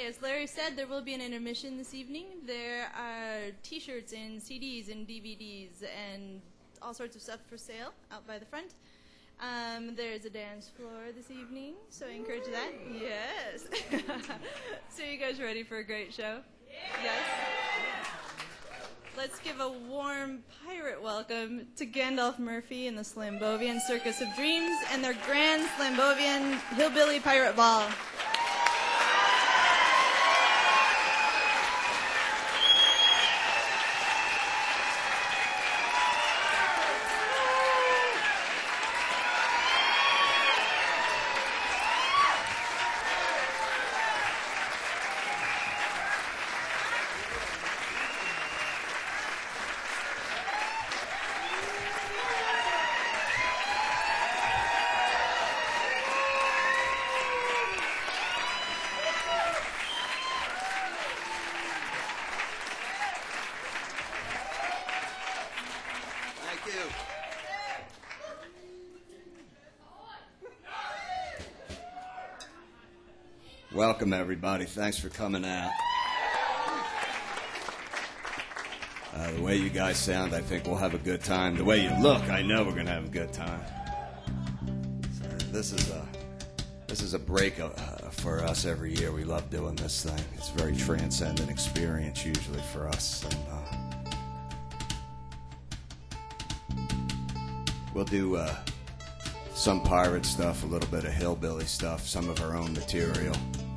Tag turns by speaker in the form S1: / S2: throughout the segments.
S1: as Larry said, there will be an intermission this evening. There are T-shirts and CDs and DVDs and all sorts of stuff for sale out by the front. There's a dance floor this evening, so I encourage that. Yes. So you guys ready for a great show? Yes? Let's give a warm pirate welcome to Gandalf Murphy and the Slambovian Circus of Dreams and their Grand Slambovian Hillbilly Pirate Ball.
S2: Welcome, everybody. Thanks for coming out. The way you guys sound, I think we'll have a good time. The way you look, I know we're going to have a good time. This is a break for us every year. We love doing this thing. It's a very transcendent experience usually for us. And we'll do some pirate stuff, a little bit of hillbilly stuff, some of our own material.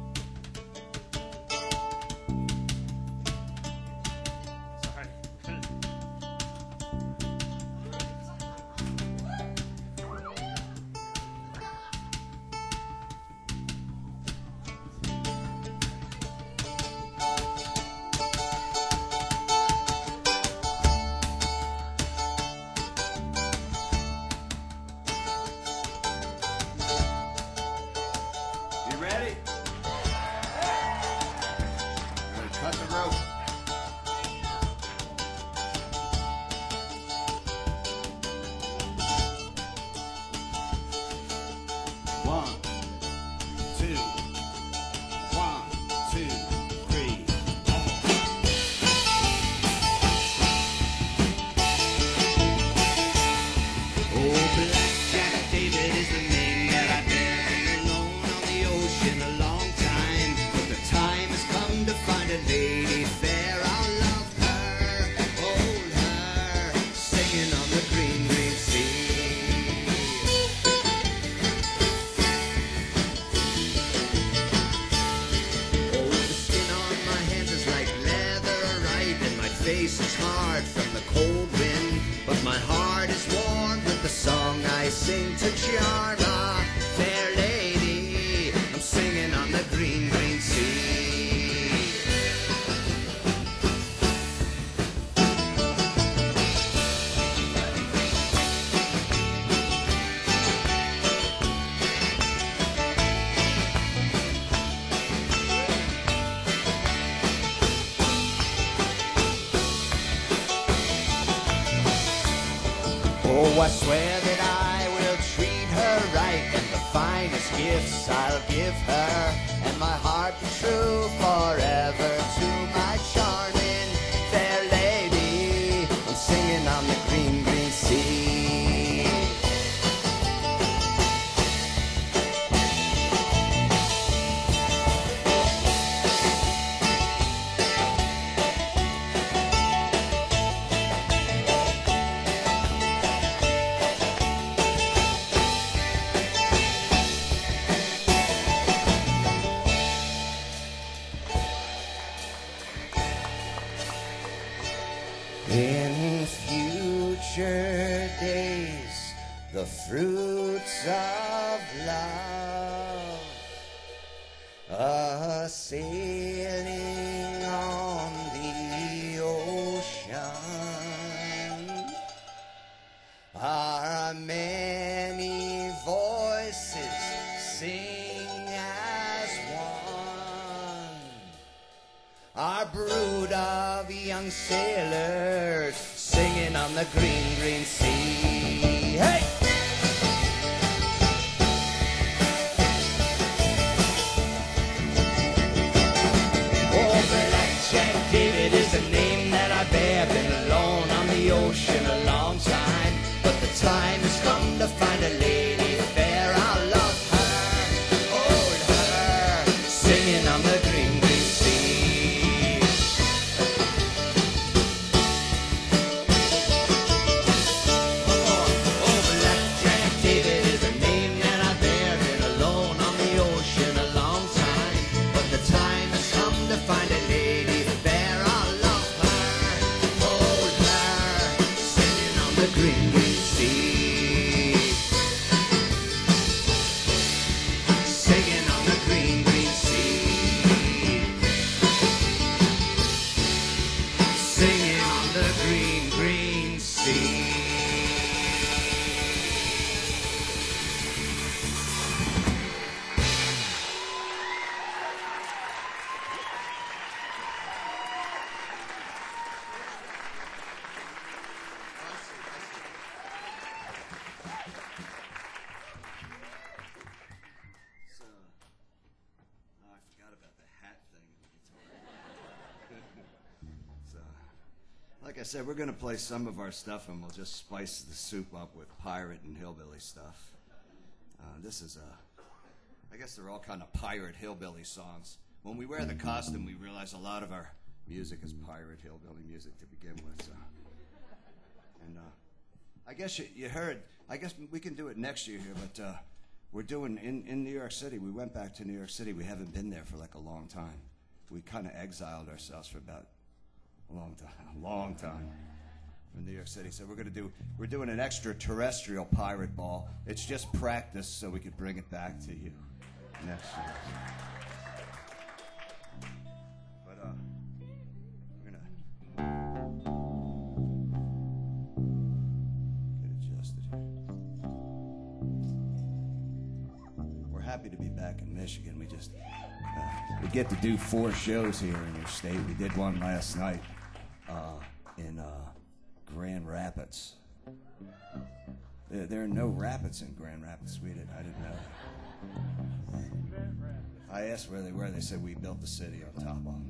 S3: I swear that I will treat her right, and the finest gifts I'll give her, and my heart be true forever to my charming fair lady. I'm singing on the green, green sea. In future days, the fruits of love are sailing on the ocean. Our many voices sing as one. Our brood of young sailors singing on the green, green sea. Hey!
S2: I said, we're going to play some of our stuff, and we'll just spice the soup up with pirate and hillbilly stuff. This is I guess they're all kind of pirate hillbilly songs. When we wear the costume, we realize a lot of our music is pirate hillbilly music to begin with. So. And I guess you heard, I guess we can do it next year here, but we're doing in New York City. We went back to New York City. We haven't been there for like a long time. We kind of exiled ourselves for about a long time in New York City. So we're doing an extraterrestrial pirate ball. It's just practice so we could bring it back to you next year. But we're gonna get adjusted here. We're happy to be back in Michigan. We get to do 4 shows here in your state. We did one last night in Grand Rapids. There are no rapids in Grand Rapids, Sweden. I didn't know that. I asked where they were. They said we built the city on top of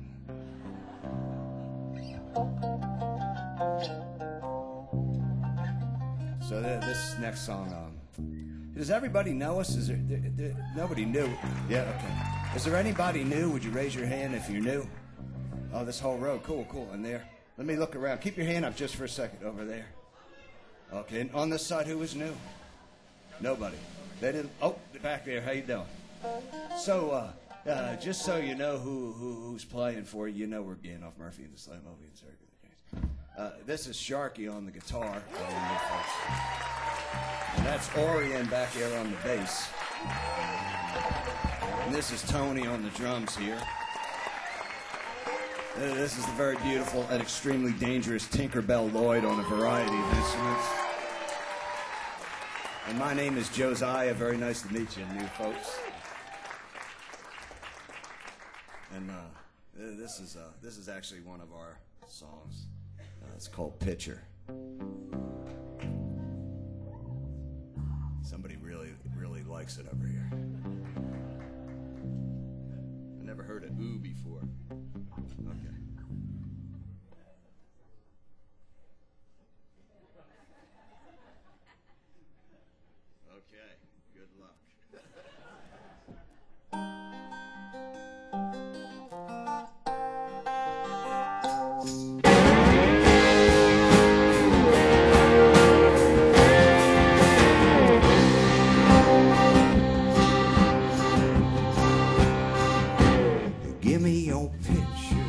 S2: them. So this next song, does everybody know us? Is there nobody new? Yeah, okay. Is there anybody new? Would you raise your hand if you're new? Oh, this whole row. Cool. And there. Let me look around. Keep your hand up just for a second over there. Okay, and on this side, who is new? Nobody. They didn't. Oh, back there. How you doing? So, just so you know who's playing for you, we're Gandalf Murphy and the Slamovian Circuit. This is Sharky on the guitar. And that's Orion back there on the bass. And this is Tony on the drums here. This is the very beautiful and extremely dangerous Tinkerbell Lloyd on a variety of instruments. And my name is Josiah. Very nice to meet you, new folks. And this is actually one of our songs. It's called Pitcher. Somebody really likes it over here. I never heard an ooh before. Okay. Okay, good luck.
S3: Give me your picture,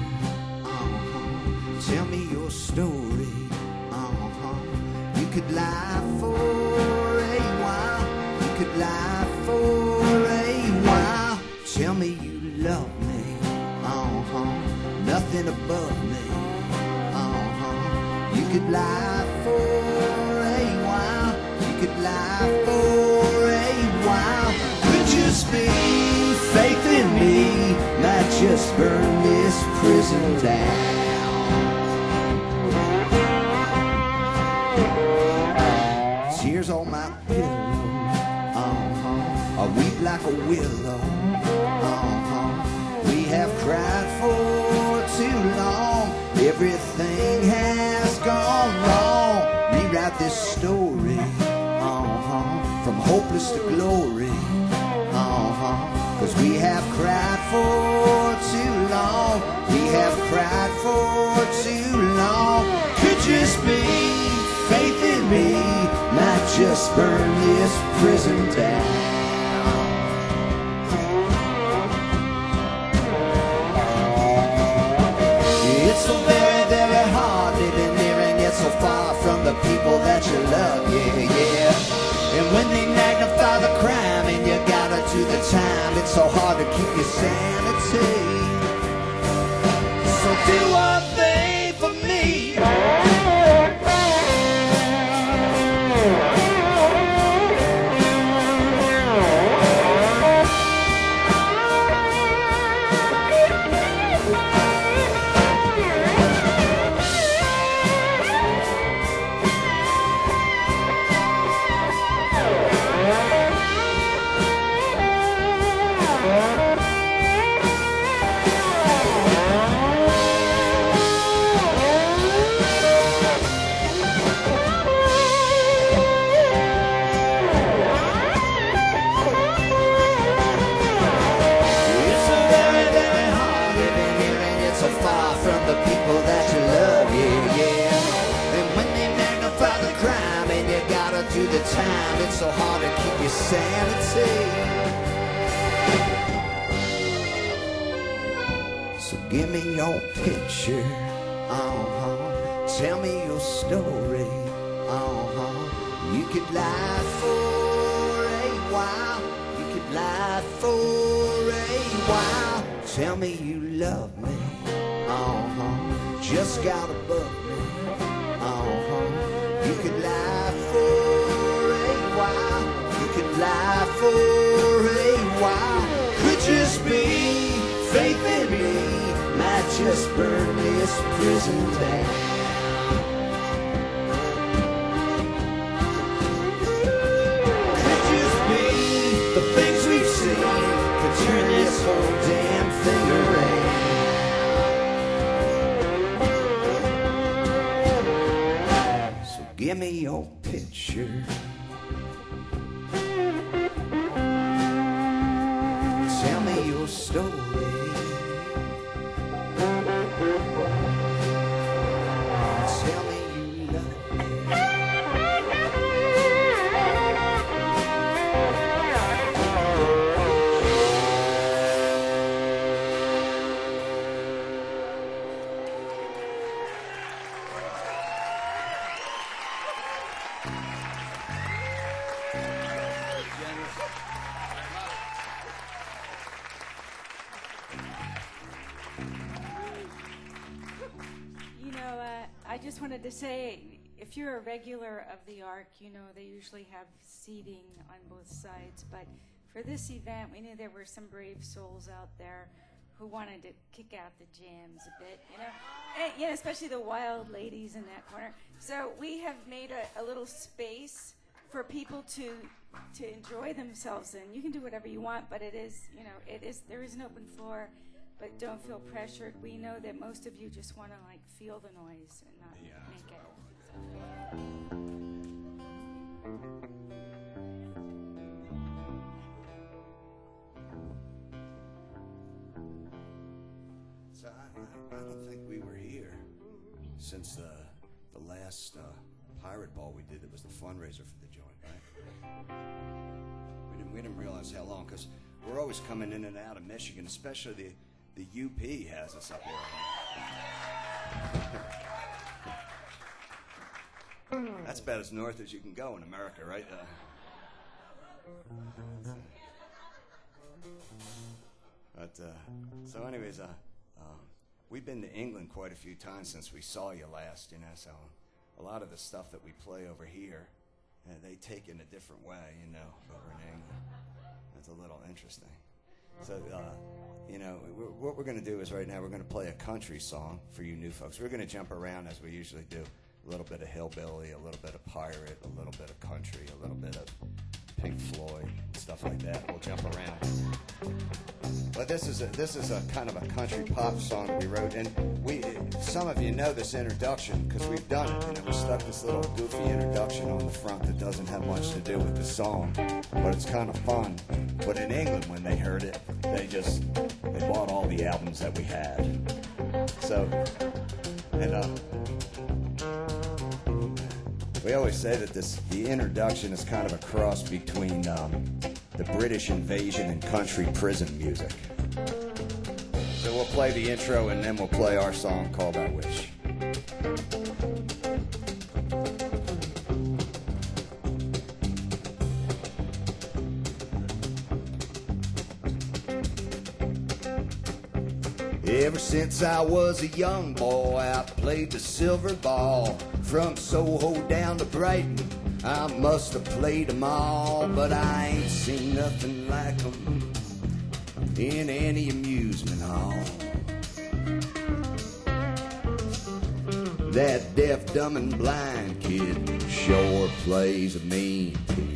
S3: tell me your story, You could lie for a while, you could lie for a while. Tell me you love me, nothing above me, You could lie for a while, you could lie for a while. Could just be faith in me, might just burn this prison down. Tears on my pillow, I weep like a willow, We have cried for too long, everything has gone wrong. Rewrite this story, from hopeless to glory, 'cause we have cried for too long, we have cried for too long. Could just be faith in me, might just burn this prison down. It's so very, very hard living there and yet so far from the people that you love, yeah. And when they magnify the crime and you gotta do the time, it's so hard to keep your sanity. So do one thing for me. time, it's so hard to keep your sanity. So give me your picture, tell me your story, You could lie for a while, you could lie for a while. Tell me you love me, just got above me, You could lie for a while, you could lie for a while. Could just be faith in me, might just burn this prison down. Could just be the things we've seen could turn this whole damn thing around. Give me your picture. Tell me your story. Tell me you love me.
S4: I just wanted to say, if you're a regular of the Ark, you know they usually have seating on both sides. But for this event, we knew there were some brave souls out there who wanted to kick out the jams a bit, and, especially the wild ladies in that corner. So we have made a little space for people to enjoy themselves in. You can do whatever you want, but there is an open floor. But don't feel pressured. We know that most of you just want to feel the noise and not make it.
S2: So I don't think we were here since the last pirate ball we did. That was the fundraiser for the joint, right? We didn't realize how long, because we're always coming in and out of Michigan, especially the UP has us up here. That's about as north as you can go in America, right? So anyways, we've been to England quite a few times since we saw you last, so a lot of the stuff that we play over here, they take in a different way, over in England. That's a little interesting. So, what we're going to do is right now we're going to play a country song for you new folks. We're going to jump around as we usually do. A little bit of hillbilly, a little bit of pirate, a little bit of country, a little bit of Pink Floyd, stuff like that. We'll jump around. But this is a kind of a country pop song that we wrote, and some of you know this introduction because we've done it. We stuck this little goofy introduction on the front that doesn't have much to do with the song, but it's kind of fun. But in England, when they heard it, they bought all the albums that we had. So, we always say that the introduction is kind of a cross between the British invasion and country prison music. So we'll play the intro and then we'll play our song called I Wish. Ever since I was a young boy, I played the silver ball. From Soho down to Brighton, I must have played them all, but I ain't seen nothing like them in any amusement hall. That deaf, dumb, and blind kid sure plays a mean tune.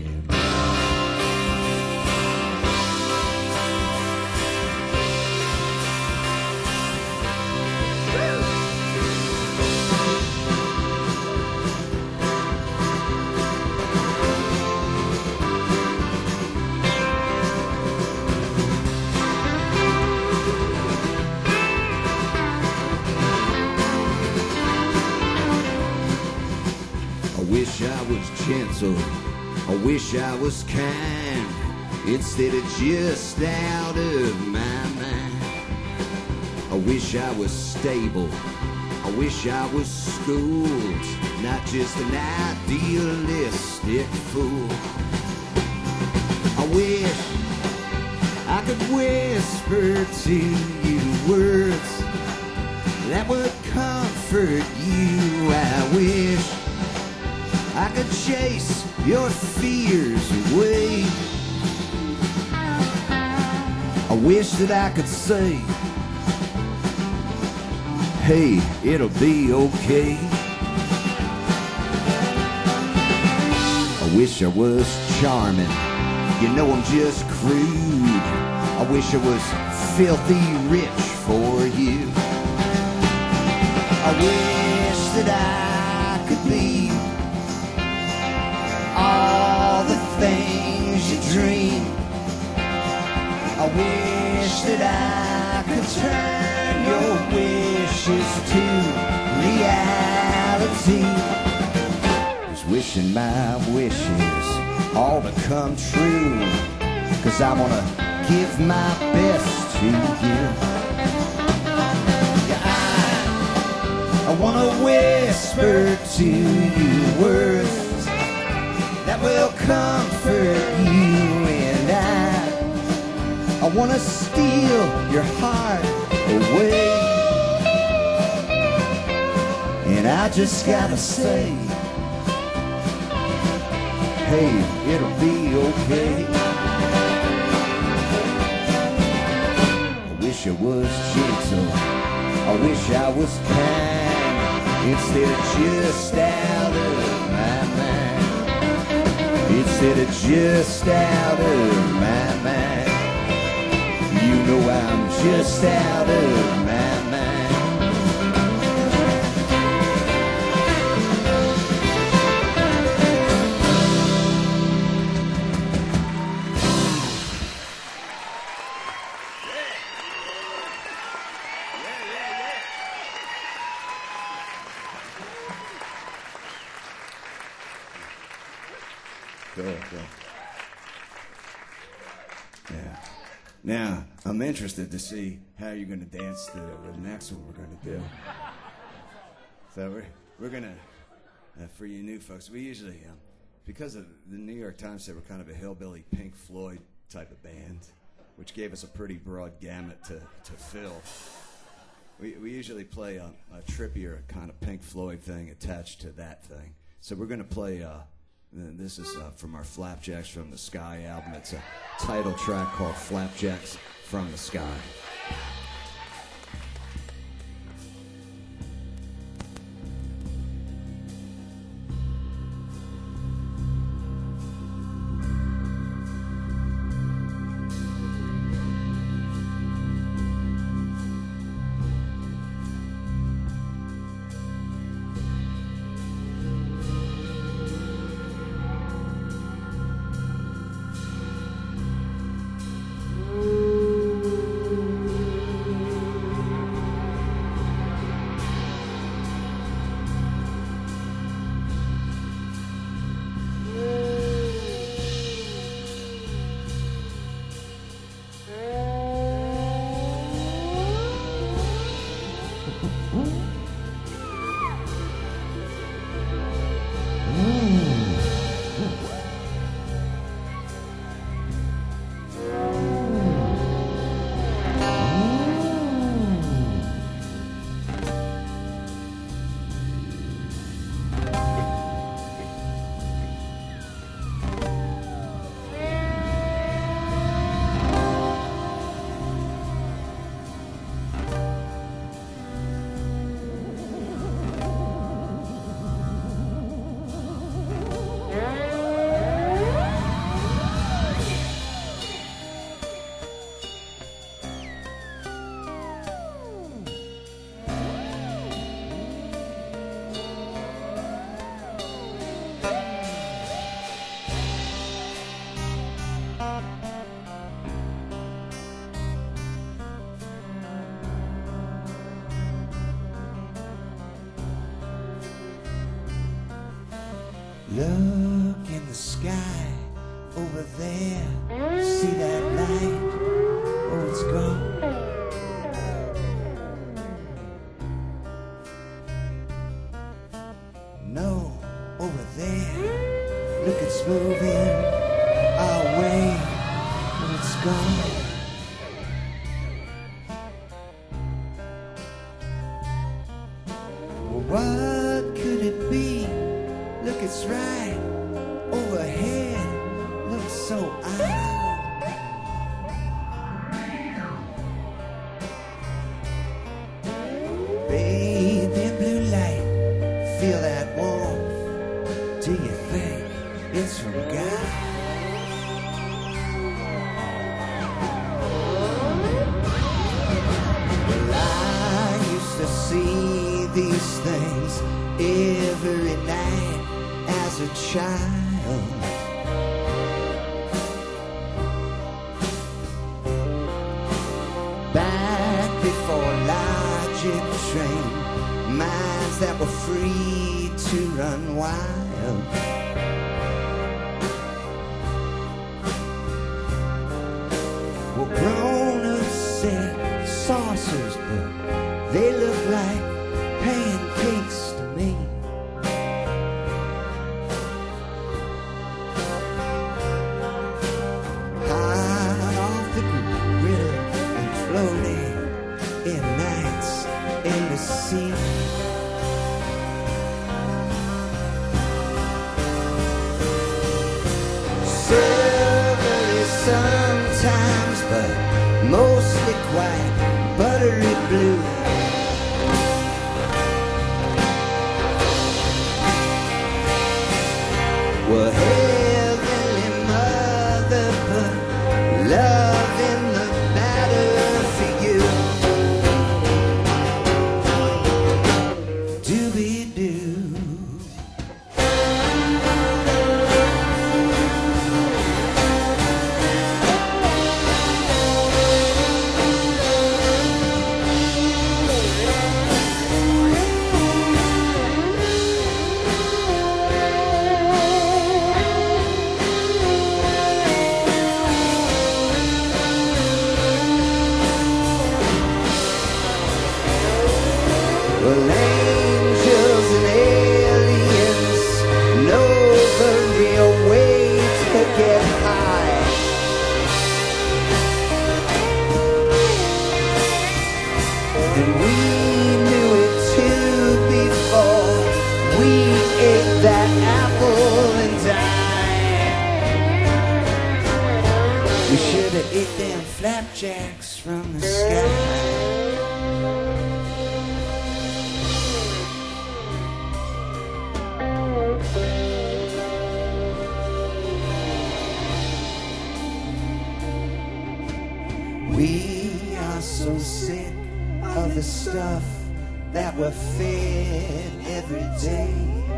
S2: Wish I was Chancellor
S3: I wish I was kind instead of just out of my mind. I wish I was stable. I wish I was schooled, not just an idealistic fool. I wish I could whisper to you words that would comfort you. I wish I could chase your fears away. I wish that I could say, hey, it'll be okay. I wish I was charming. You know I'm just crude. I wish I was filthy rich for you. I wish that I could be all the things you dream. I wish that I could turn your wishes to reality. I was wishing my wishes all to come true, 'cause I wanna give my best to you. Yeah, I wanna whisper to you words that will comfort you, and I wanna steal your heart away. And I just gotta say, hey, it'll be okay. I wish I was gentle. I wish I was kind instead of just out of my mind. Instead of just out of my mind. You know I'm just out of my mind. Cool. Yeah. Now, I'm interested to see how you're going to dance to the next one we're going to do. So we're going to, for you new folks, we usually, because of the New York Times said we're kind of a hillbilly Pink Floyd type of band, which gave us a pretty broad gamut to fill. We usually play a trippier kind of Pink Floyd thing attached to that thing. So we're going to play, this is from our Flapjacks from the Sky album. It's a title track called Flapjacks from the Sky. Look in the sky over there. See that light? Oh, it's gone. No, over there. Look, it's moving our way. Oh, it's gone. Well, what could it be? Look, it's right overhead. Looks so odd. Bathed in blue light, feel that warmth. Do you think it's from God? Well, I used to see these things every night as a child. Back before logic trained minds that were free to run wild. Well, grown-ups said saucers, but they look like pancakes to me. Hot off the grill and floating in nights in the sea. Silvery sometimes, but mostly quite buttery blue. Well, heavenly mother, put love in the matter for you. Doobie-doo. Well, angels and aliens know the real way to get high. And we knew it too before we ate that apple and died. We should have ate them flapjacks from the sky. We are so sick of the stuff that we're fed every day.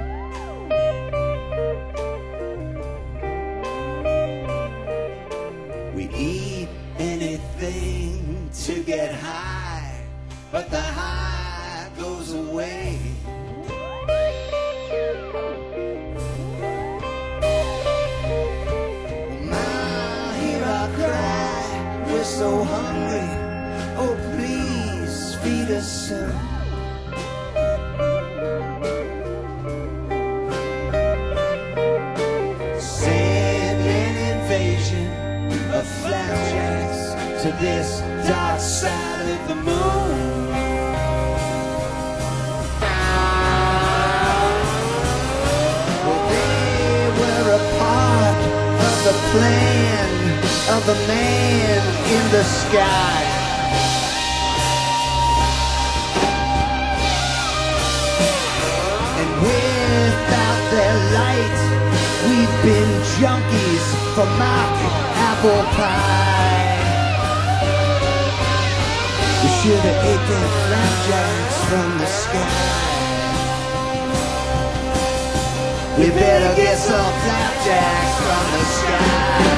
S3: We eat anything to get high, but the high goes away. Ma, hear our cry. We're so hungry, oh please feed us some. Send an invasion of flapjacks to this dark side of the moon. Well, they were a part of the plan of a man in the sky. And without their light, we've been junkies for mock apple pie. We should have ate them flapjacks from the sky. We better get some flapjacks from the sky.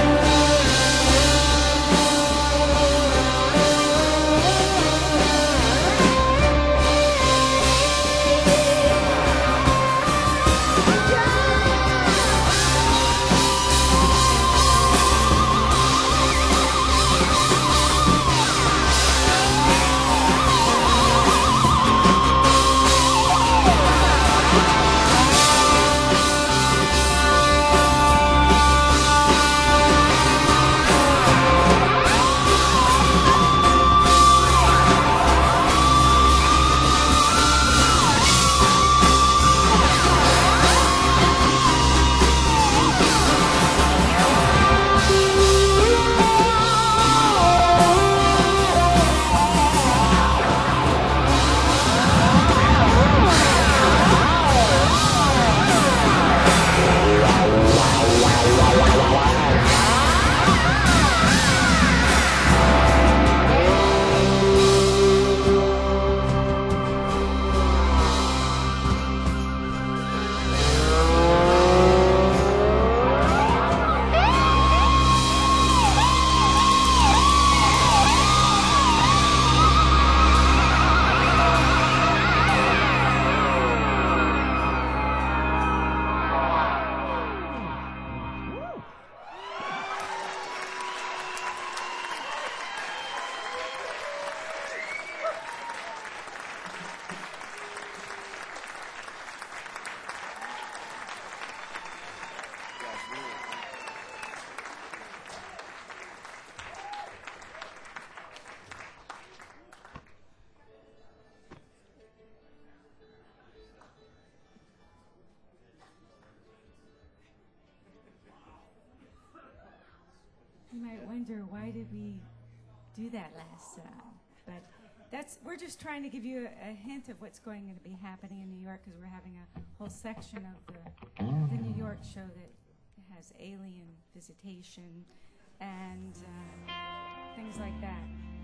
S4: You might wonder, why did we do that last time? But we're just trying to give you a hint of what's going to be happening in New York, because we're having a whole section of the New York show that has alien visitation and things like that.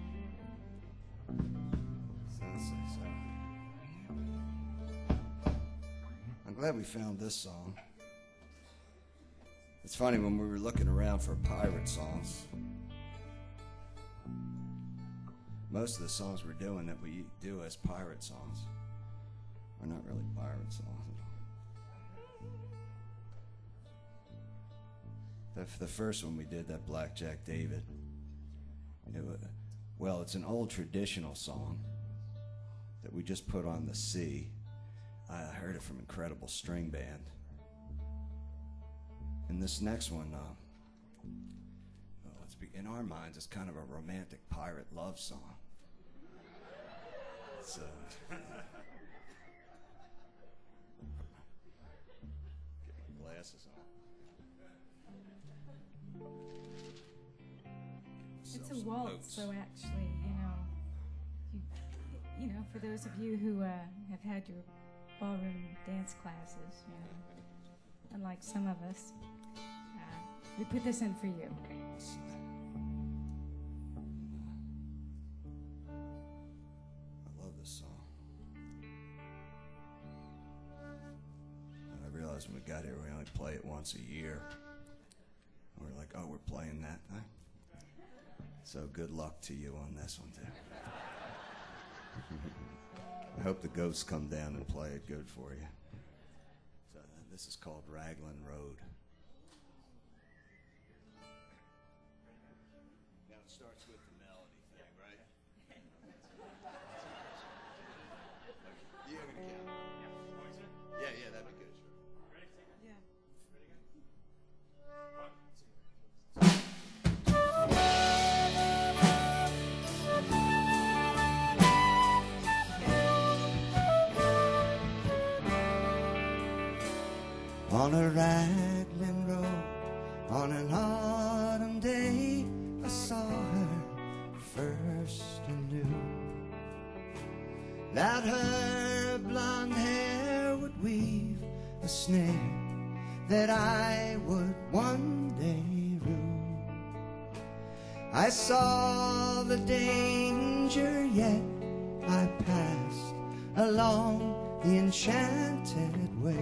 S2: I'm glad we found this song. It's funny, when we were looking around for pirate songs, most of the songs we're doing that we do as pirate songs are not really pirate songs. The first one we did, that Blackjack David, it's an old traditional song that we just put on the C. I heard it from Incredible String Band. And this next one, in our minds, it's kind of a romantic pirate love song. It's, get my glasses on.
S4: It's a waltz, so actually, for those of you who have had your ballroom dance classes, unlike some of us, we put this in for you.
S2: I love this song. I realized when we got here, we only play it once a year. We're like, oh, we're playing that, huh? So good luck to you on this one, too. I hope the ghosts come down and play it good for you. So, this is called Raglan Road. Now it starts with the melody thing, right? You have an account? Yeah, that'd be good, sure. Ready? Yeah. Ready, go. 1, 2. On a Raglan road, on an autumn day, I saw her first and knew that her blonde hair would weave a snare that I would one day rue. I saw the danger, yet I passed along the enchanted way.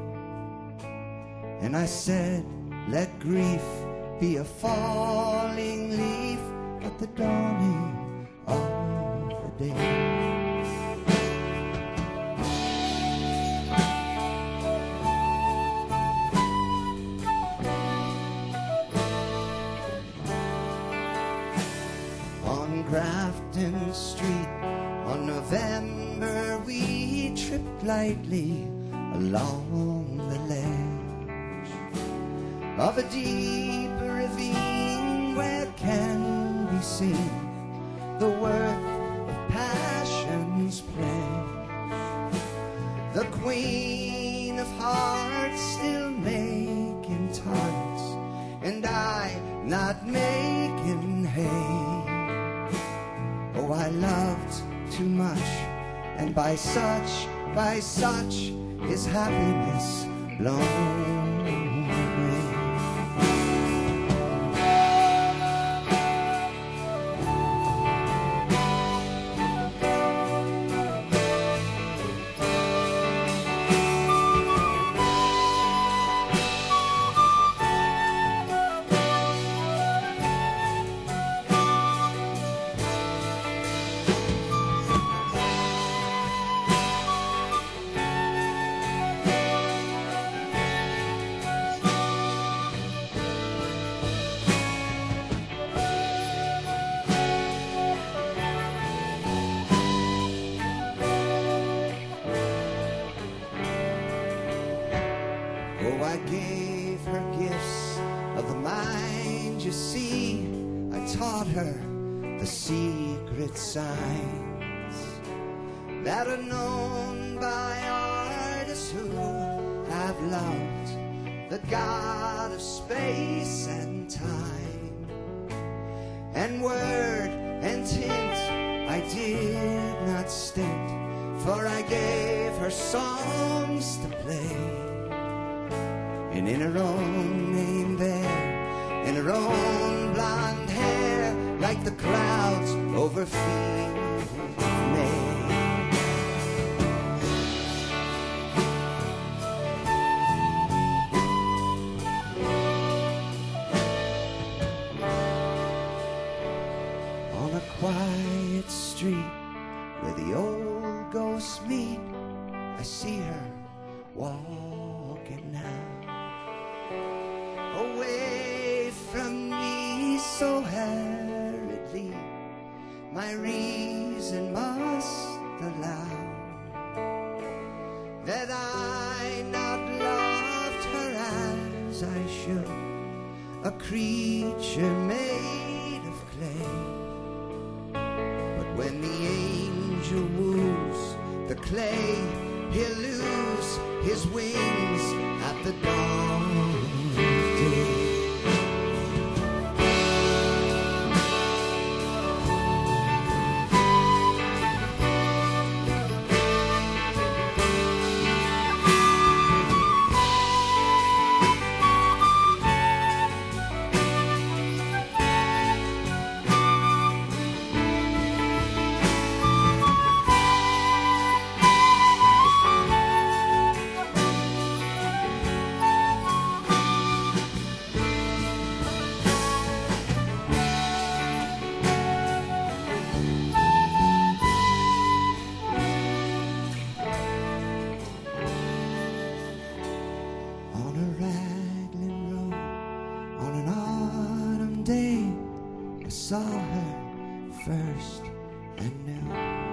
S2: And I said, let grief be a falling leaf at the dawning of the day. On Grafton Street, on November, we tripped lightly along the ledge of a deep ravine where can be seen the worth of passion's pledge. The Queen of Hearts still making tarts, and I not making hay. Oh, I loved too much, and by such is happiness blown. I gave her gifts of the mind, you see. I taught her the secret signs that are known by artists who have loved the God of space and time.
S3: did not stint, for I gave her songs to play. And in her own name there, in her own blonde hair, like the clouds over fields of May. On a quiet street where the old ghosts meet, I see her walking now, away from me so hurriedly. My reason must allow that I not loved her as I should, a creature made of clay. But when the angel woos the clay, he'll lose his wings at the dawn of day. On a Raglan road, on an autumn day, I saw her first and knew.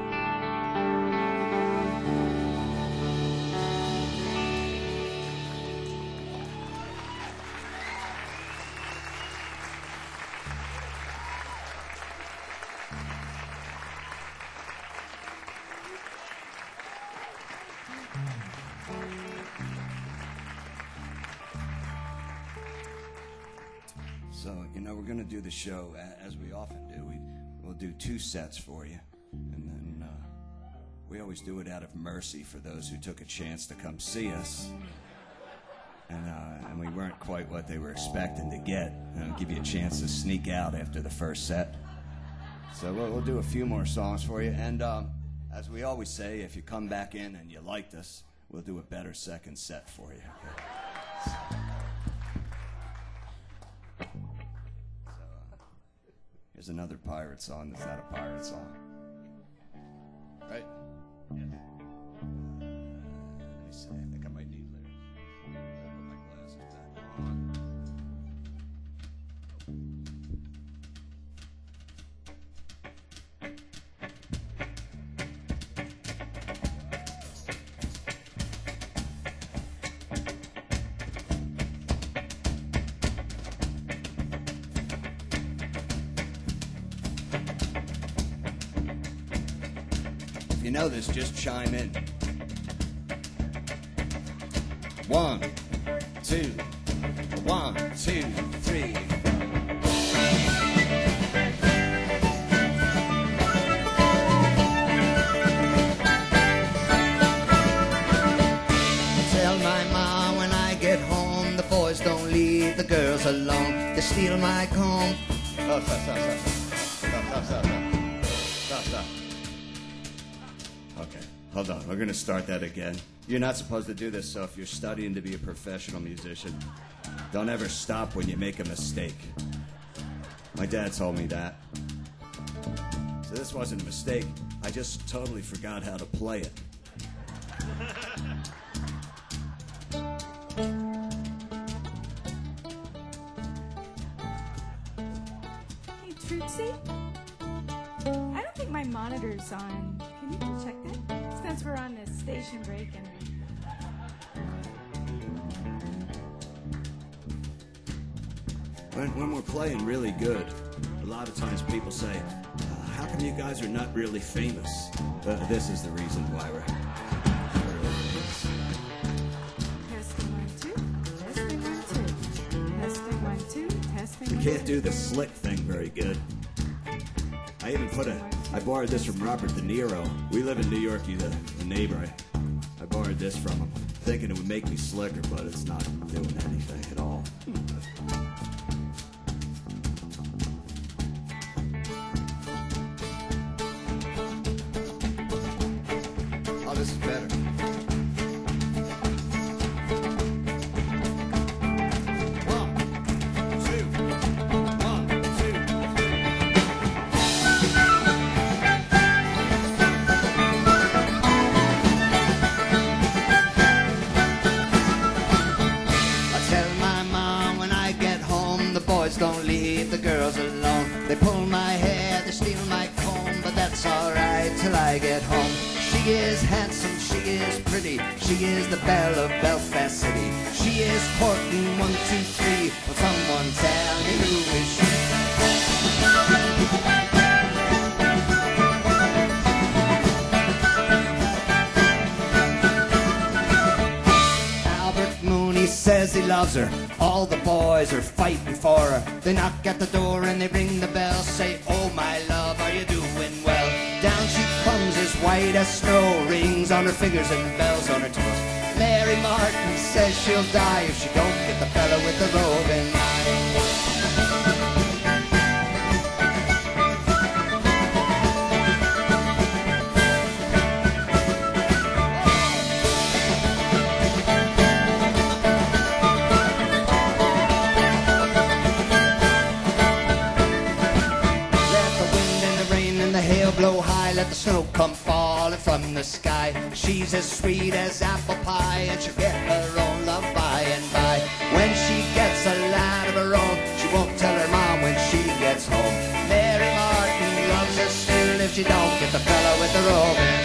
S2: So, you know, we're going to do the show as we often do. We'll do 2 sets for you. And then we always do it out of mercy for those who took a chance to come see us. And we weren't quite what they were expecting to get. Give you a chance to sneak out after the first set. So we'll do a few more songs for you. And as we always say, if you come back in and you liked us, we'll do a better second set for you. Okay? Here's another pirate song that's not a pirate song. Right? Yes. Let me see. I think I might need lyrics. I'll put my glasses back on. If you know this, just chime in. 1, 2, 1, 2, 3.
S3: Tell my ma when I get home, the boys don't leave the girls alone. They steal my comb.
S2: Oh, stop. Okay, hold on. We're going to start that again. You're not supposed to do this, so if you're studying to be a professional musician, don't ever stop when you make a mistake. My dad told me that. So this wasn't a mistake. I just totally forgot how to play it.
S4: Hey, Trixie? I don't think my monitor's on. Can you go check that? Since we're on this station break and...
S2: When we're playing really good, a lot of times people say, how come you guys are not really famous? This is the reason why we're really famous.
S4: Testing 1, 2. Testing 1, 2. Testing 1, 2. Testing 1, 2.
S2: You can't do the slick thing very good. I even put a I borrowed this from Robert De Niro. We live in New York, you the neighbor. I borrowed this from him, thinking it would make me slicker, but it's not doing anything at all. Oh, this is better. One, two, one, two.
S3: I tell my mom when I get home, the boys don't leave the girls alone. They pull my hair, they steal my comb, but that's alright till I get home. She is handsome, she is pretty, she is the belle of Belfast City. She is courting 1, 2, 3. Will someone tell me who is she? Albert Mooney says he loves her. All the boys are fighting for her. They knock at the door and they ring the bell. Say, oh my love, are you doing well? Down she comes as white as snow. Rings on her fingers and bells on her toes. Mary Martin says she'll die if she don't get the fella with the roving eye. Blow high, let the snow come falling from the sky. She's as sweet as apple pie, and she'll get her own love by and by. When she gets a lad of her own, she won't tell her mom when she gets home. Mary Martin loves her still if she don't get the fella with the roving.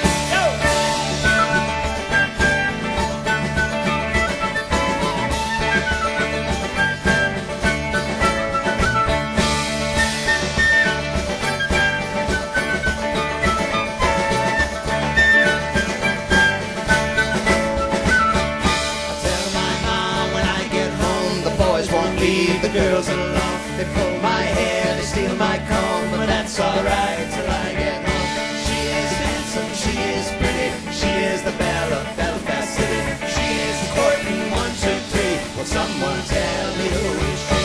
S3: The girls alone, they pull my hair, they steal my comb, but that's alright till I get home. She is handsome, she is pretty, she is the belle of Belfast City. She is courting 1, 2, 3. Will someone tell me who is she?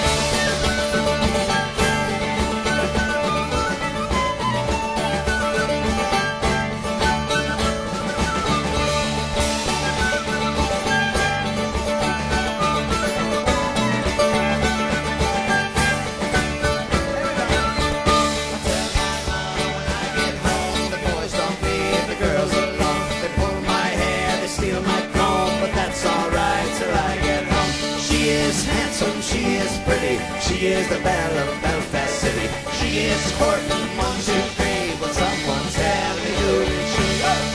S3: She is pretty, she is the belle of Belfast City. She is courting 1, 2, 3. Will someone tell me who is she?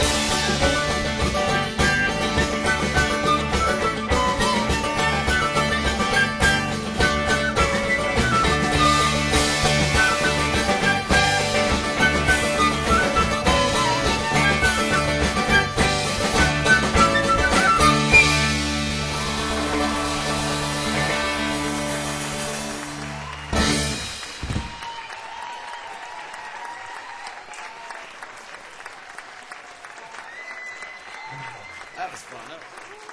S2: That was fun, huh?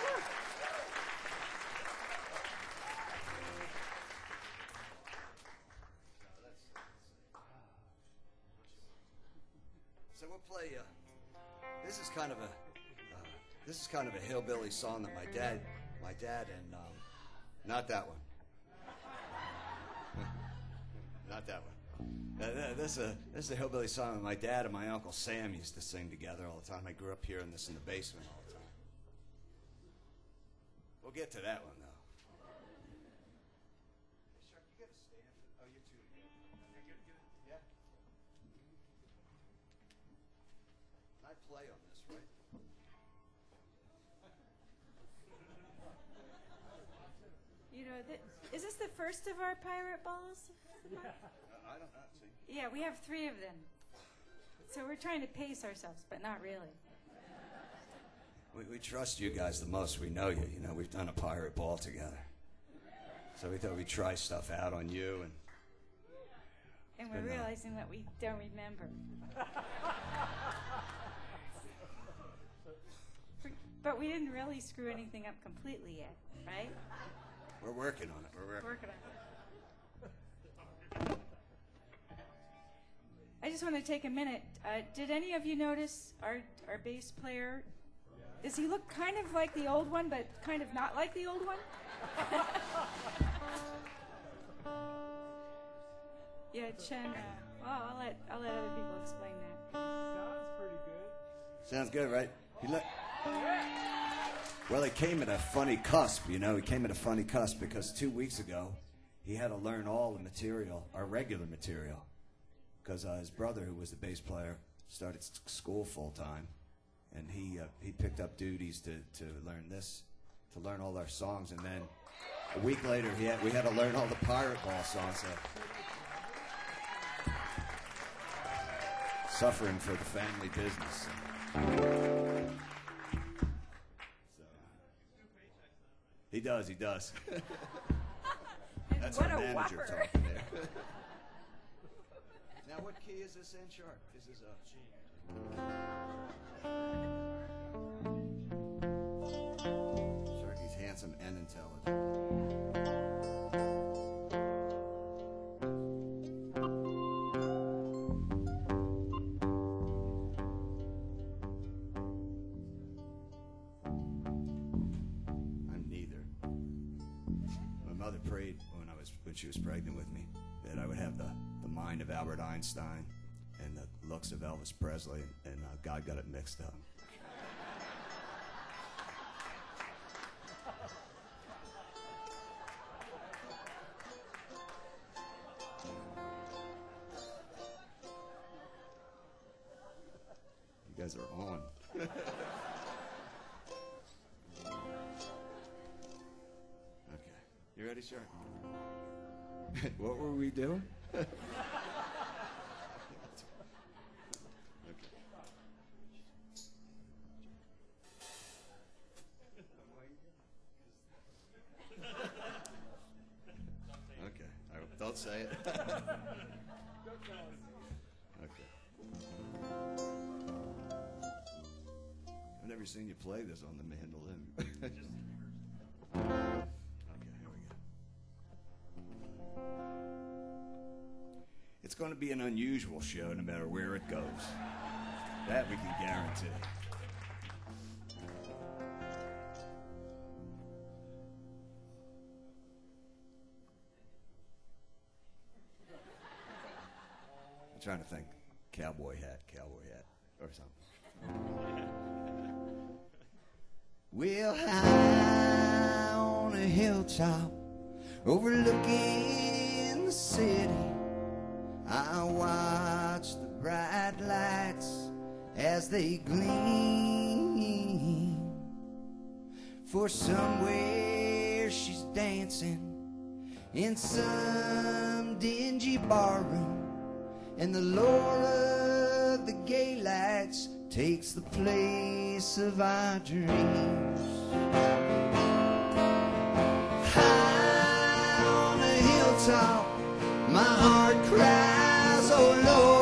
S2: So we'll play. This is kind of a hillbilly song that my dad, and not that one, not that one. This is a hillbilly song that my dad and my Uncle Sam used to sing together all the time. I grew up hearing this in the basement all the time. We'll get to that one, though. Hey, Shark, you got a stand? Oh, you too. Yeah? I play on this, right?
S4: You know, is this the first of our pirate balls?
S2: I don't know. See?
S4: Yeah, we have 3 of them. So we're trying to pace ourselves, but not really.
S2: We trust you guys the most. We know you. You know, we've done a pirate ball together. So we thought we'd try stuff out on you. And
S4: And we're realizing that we don't remember. But we didn't really screw anything up completely yet, right?
S2: We're working on it. We're
S4: Working on it. I just want to take a minute. Did any of you notice our bass player? Does he look kind of like the old one, but kind of not like the old one? Yeah, Chen. Well, I'll let other people explain that.
S5: Sounds pretty good.
S2: Sounds good, right? Well, he came at a funny cusp, you know. He came at a funny cusp because 2 weeks ago, he had to learn all the material, our regular material, because his brother, who was the bass player, started school full time, and he picked up duties to learn all our songs, and then a week later, we had to learn all the Pirate Ball songs. So. Suffering for the family business. He does. That's
S4: What
S2: our
S4: a
S2: manager
S4: whopper.
S2: talking there. Now, what key is this in, Sharp? This is a G. Sharky's handsome and intelligent. When she was pregnant with me, that I would have the mind of Albert Einstein and the looks of Elvis Presley, and God got it mixed up. You guys are on. Okay. You ready, sir? What were we doing? Okay. Okay. Don't say it. Okay. I've never seen you play this on the mandolin. It's going to be an unusual show no matter where it goes. That we can guarantee. I'm trying to think. Cowboy hat, or something. Well, high on a hilltop overlooking the city, I watch the bright lights as they gleam. For somewhere she's dancing in some dingy barroom, and the lure of the gay lights takes the place of our dreams. High on a hilltop, my heart cries, oh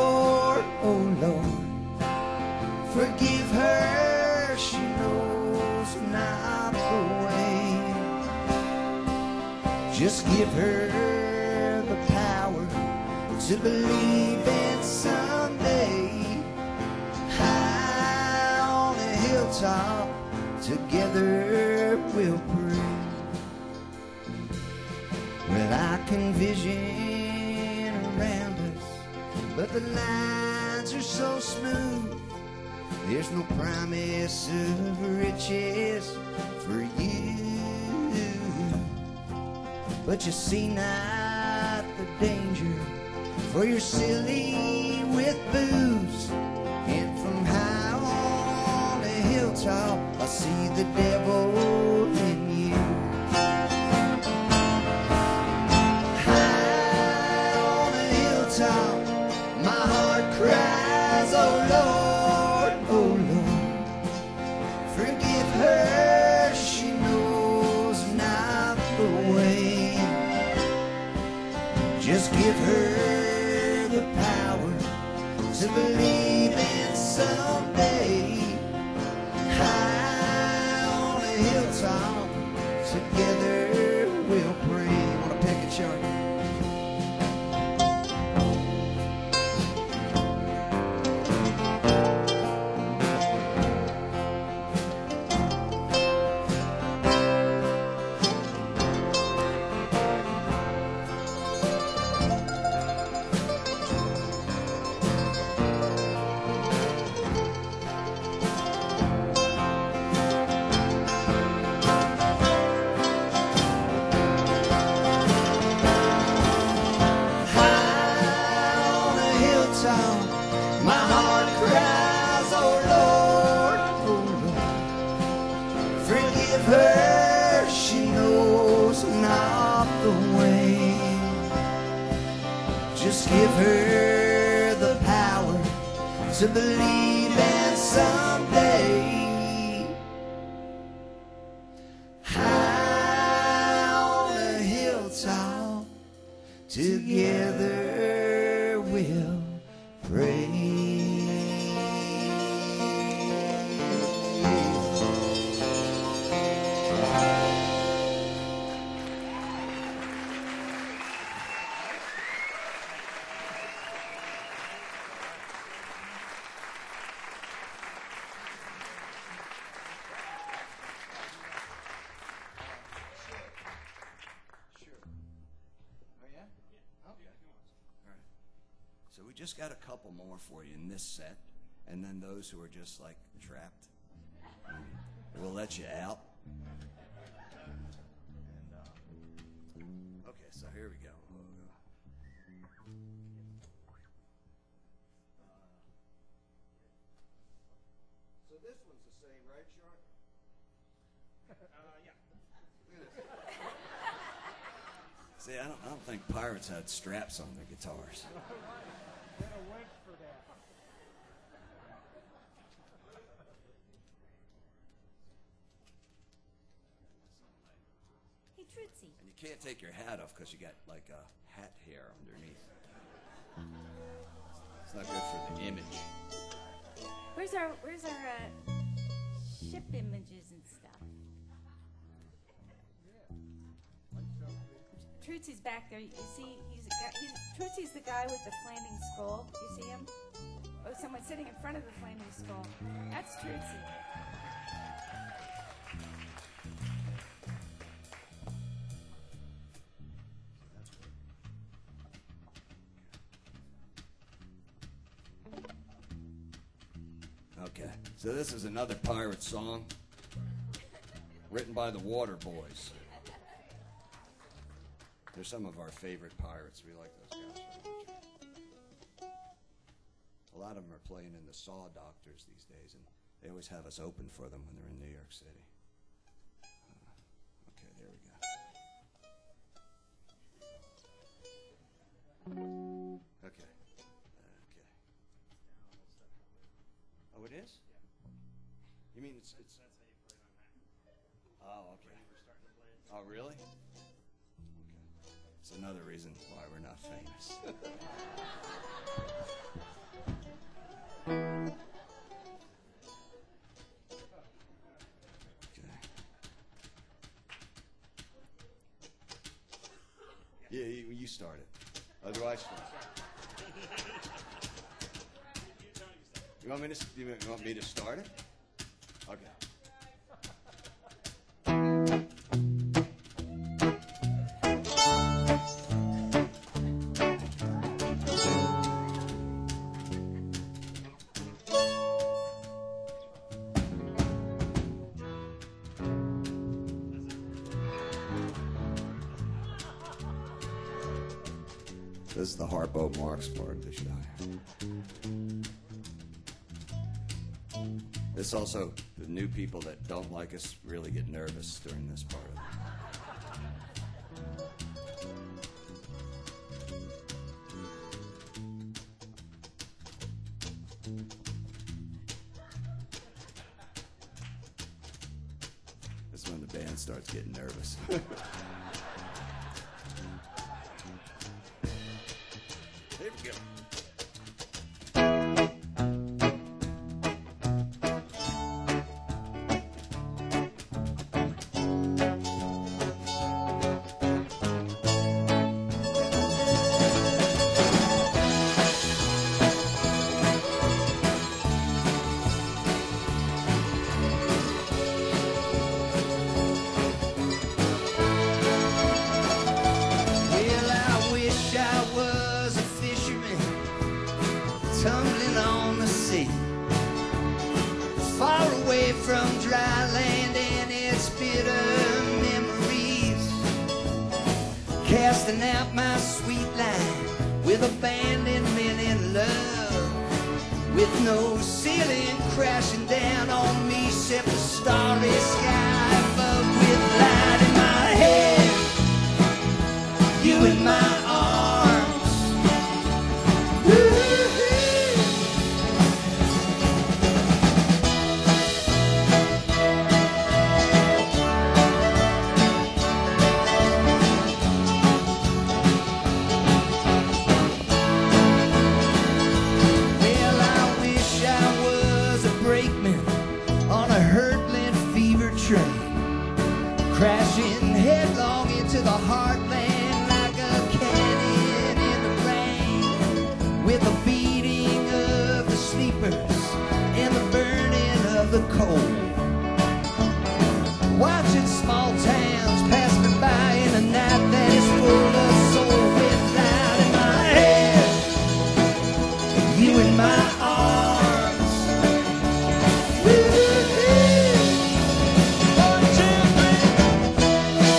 S2: Lord, forgive her, she knows not the way. Just give her the power to believe in someday. High on a hilltop, together we'll pray. Well, I can vision around us, but the lines are so smooth. There's no promise of riches for you. But you see not the danger, for you're silly with booze. And from high on a hilltop, I see the devil in you. High on a hilltop, my heart cries, oh Lord, forgive her, she knows not the way. Just give her the
S3: the power to believe in someday. High on a hilltop, together we'll pray. Wanna pick a chart? My heart cries, oh Lord, forgive her, she knows not the way. Just give her the power to believe in someday. High on a hilltop, together we'll pray.
S2: So we just got a couple more for you in this set, and then those who are just like trapped, we'll let you out. And, okay, so here we go. So this one's the same, right, Shark? Yeah. See, I don't think pirates had straps on their guitars.
S6: Hey, Trutzy.
S2: And you can't take your hat off because you got like a hat hair underneath. It's not good for the image.
S4: Where's our ship images and stuff? Trutzy's back there. You see, Trutzy's the guy with the flaming skull. You see him? Oh, someone's sitting in front of the flaming skull. That's Trutzy.
S2: Okay, so this is another pirate song written by the Water Boys. They're some of our favorite pirates. We like those guys very much. A lot of them are playing in the Saw Doctors these days, and they always have us open for them when they're in New York City. Okay, there we go. Okay. Okay. Oh, it is? You mean it's... Oh, okay. Oh, really? It's another reason why we're not famous. Okay. Yeah, you start it. Otherwise, you want me to start it? Okay. This is the Harpo Marx part of the show. This also, the new people that don't like us really get nervous during this part of it. This is when the band starts getting nervous. Here we go.
S3: Well, I wish I was a fisherman tumbling on the sea, far away from dry land and its bitter memories, casting out my sweet line with abandonment and love, with no ceiling crashing down on me except the starry sky above, with light in my head, you in my arms. Ooh. Well, I wish I was a brakeman on a hurtling fever train, crashing headlong into the heartland like a cannon in the rain, with the beating of the sleepers and the burning of the coal, watching small towns pass me by in a night that is full of soul, with light in my head, you in my arms. Woo-hoo. 1, 2, 3.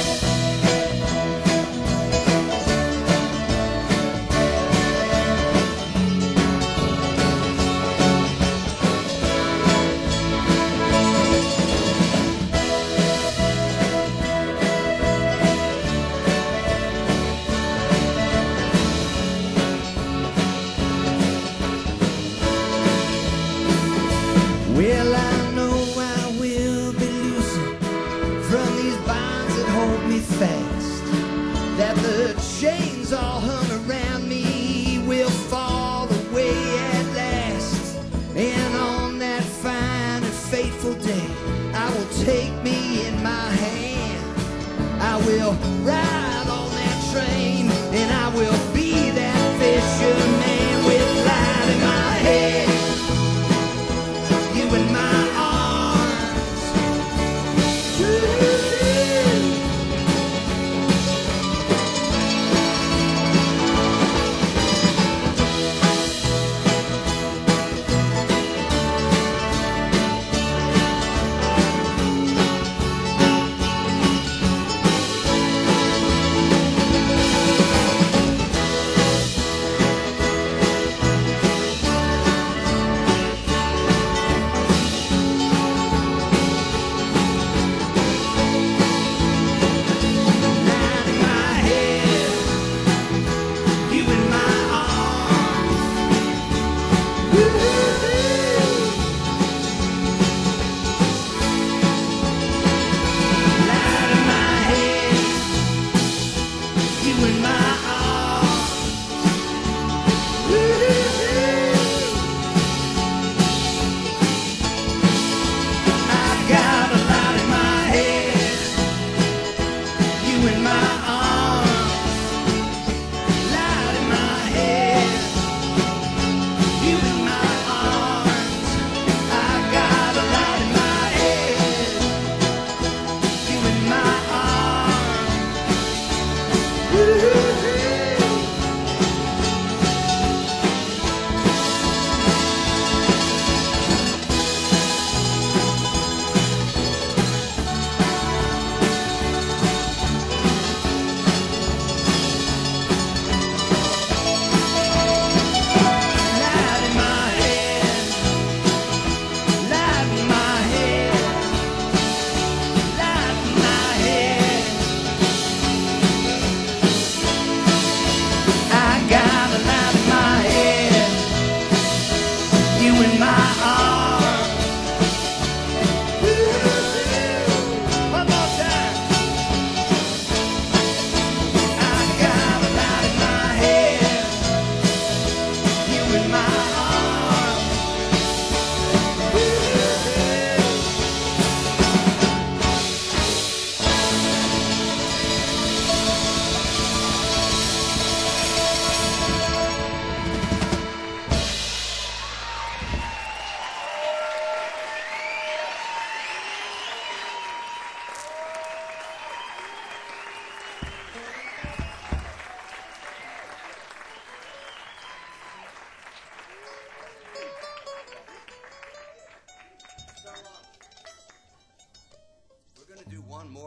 S3: Well, I know I will be losing from these bonds that hold me fast, that the chains all hung around me will fall away at last, and on that fine and fateful day I will take me in my hand, I will ride on that train, and I will be that fisherman with light in my head, you in my arms. Ooh.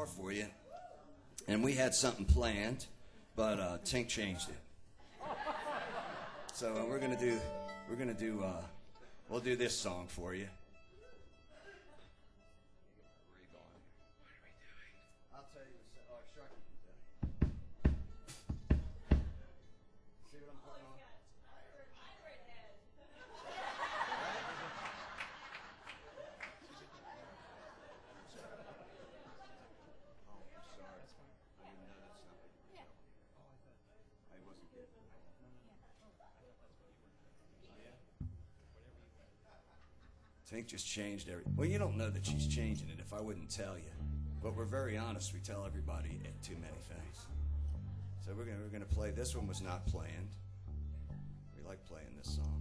S2: more for you. And we had something planned, but Tink changed it. So we'll do this song for you. I'll tell you. Sharky can tell you. See what I'm putting on? Tink just changed everything. Well, you don't know that she's changing it if I wouldn't tell you. But we're very honest. We tell everybody too many things. So we're gonna play. This one was not planned. We like playing this song.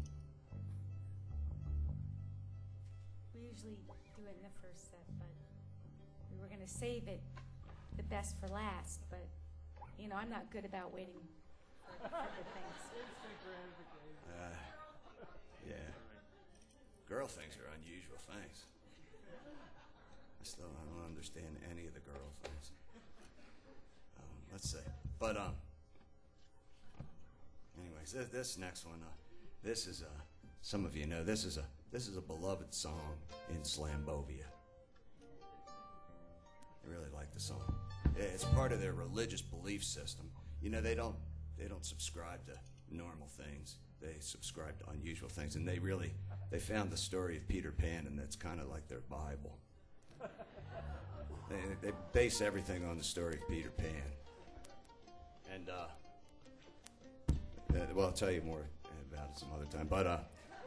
S4: We usually do it in the first set, but we were going to save it the best for last. But, you know, I'm not good about waiting for good things.
S2: Yeah. Girl things are unusual things. I don't understand any of the girl things. Let's see. But anyways, this next one, this is some of you know this is a beloved song in Slambovia. I really like the song. It's part of their religious belief system. You know, they don't subscribe to normal things. They subscribe to unusual things, and they found the story of Peter Pan, and that's kind of like their Bible. They base everything on the story of Peter Pan. And well, I'll tell you more about it some other time. But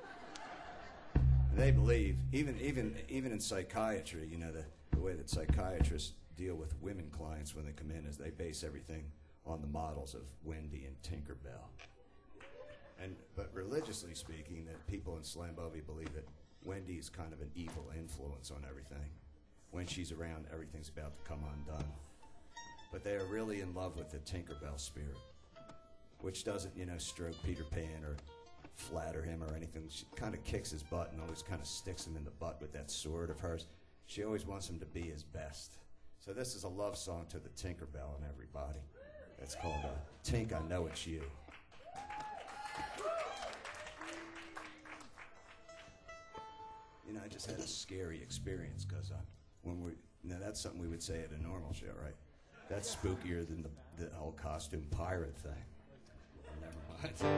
S2: they believe, even in psychiatry, you know, the way that psychiatrists deal with women clients when they come in is they base everything on the models of Wendy and Tinkerbell. But religiously speaking, that people in Slambovia believe that Wendy is kind of an evil influence on everything. When she's around, everything's about to come undone. But they are really in love with the Tinkerbell spirit, which doesn't, you know, stroke Peter Pan or flatter him or anything. She kind of kicks his butt and always kind of sticks him in the butt with that sword of hers. She always wants him to be his best. So this is a love song to the Tinkerbell and everybody. It's called Tink, I Know It's You. You know, I just had a scary experience because now that's something we would say at a normal show, right? That's spookier than the whole costume pirate thing. Never mind. Here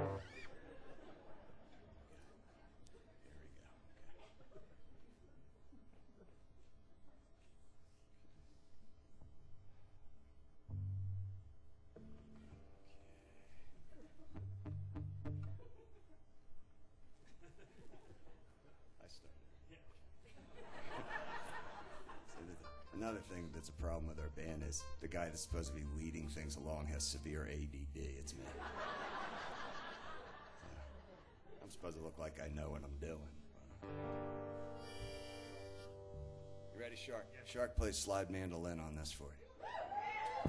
S2: we go. Another thing that's a problem with our band is the guy that's supposed to be leading things along has severe ADD. It's me. I'm supposed to look like I know what I'm doing. You ready, Shark? Yeah. Shark plays slide mandolin on this for you.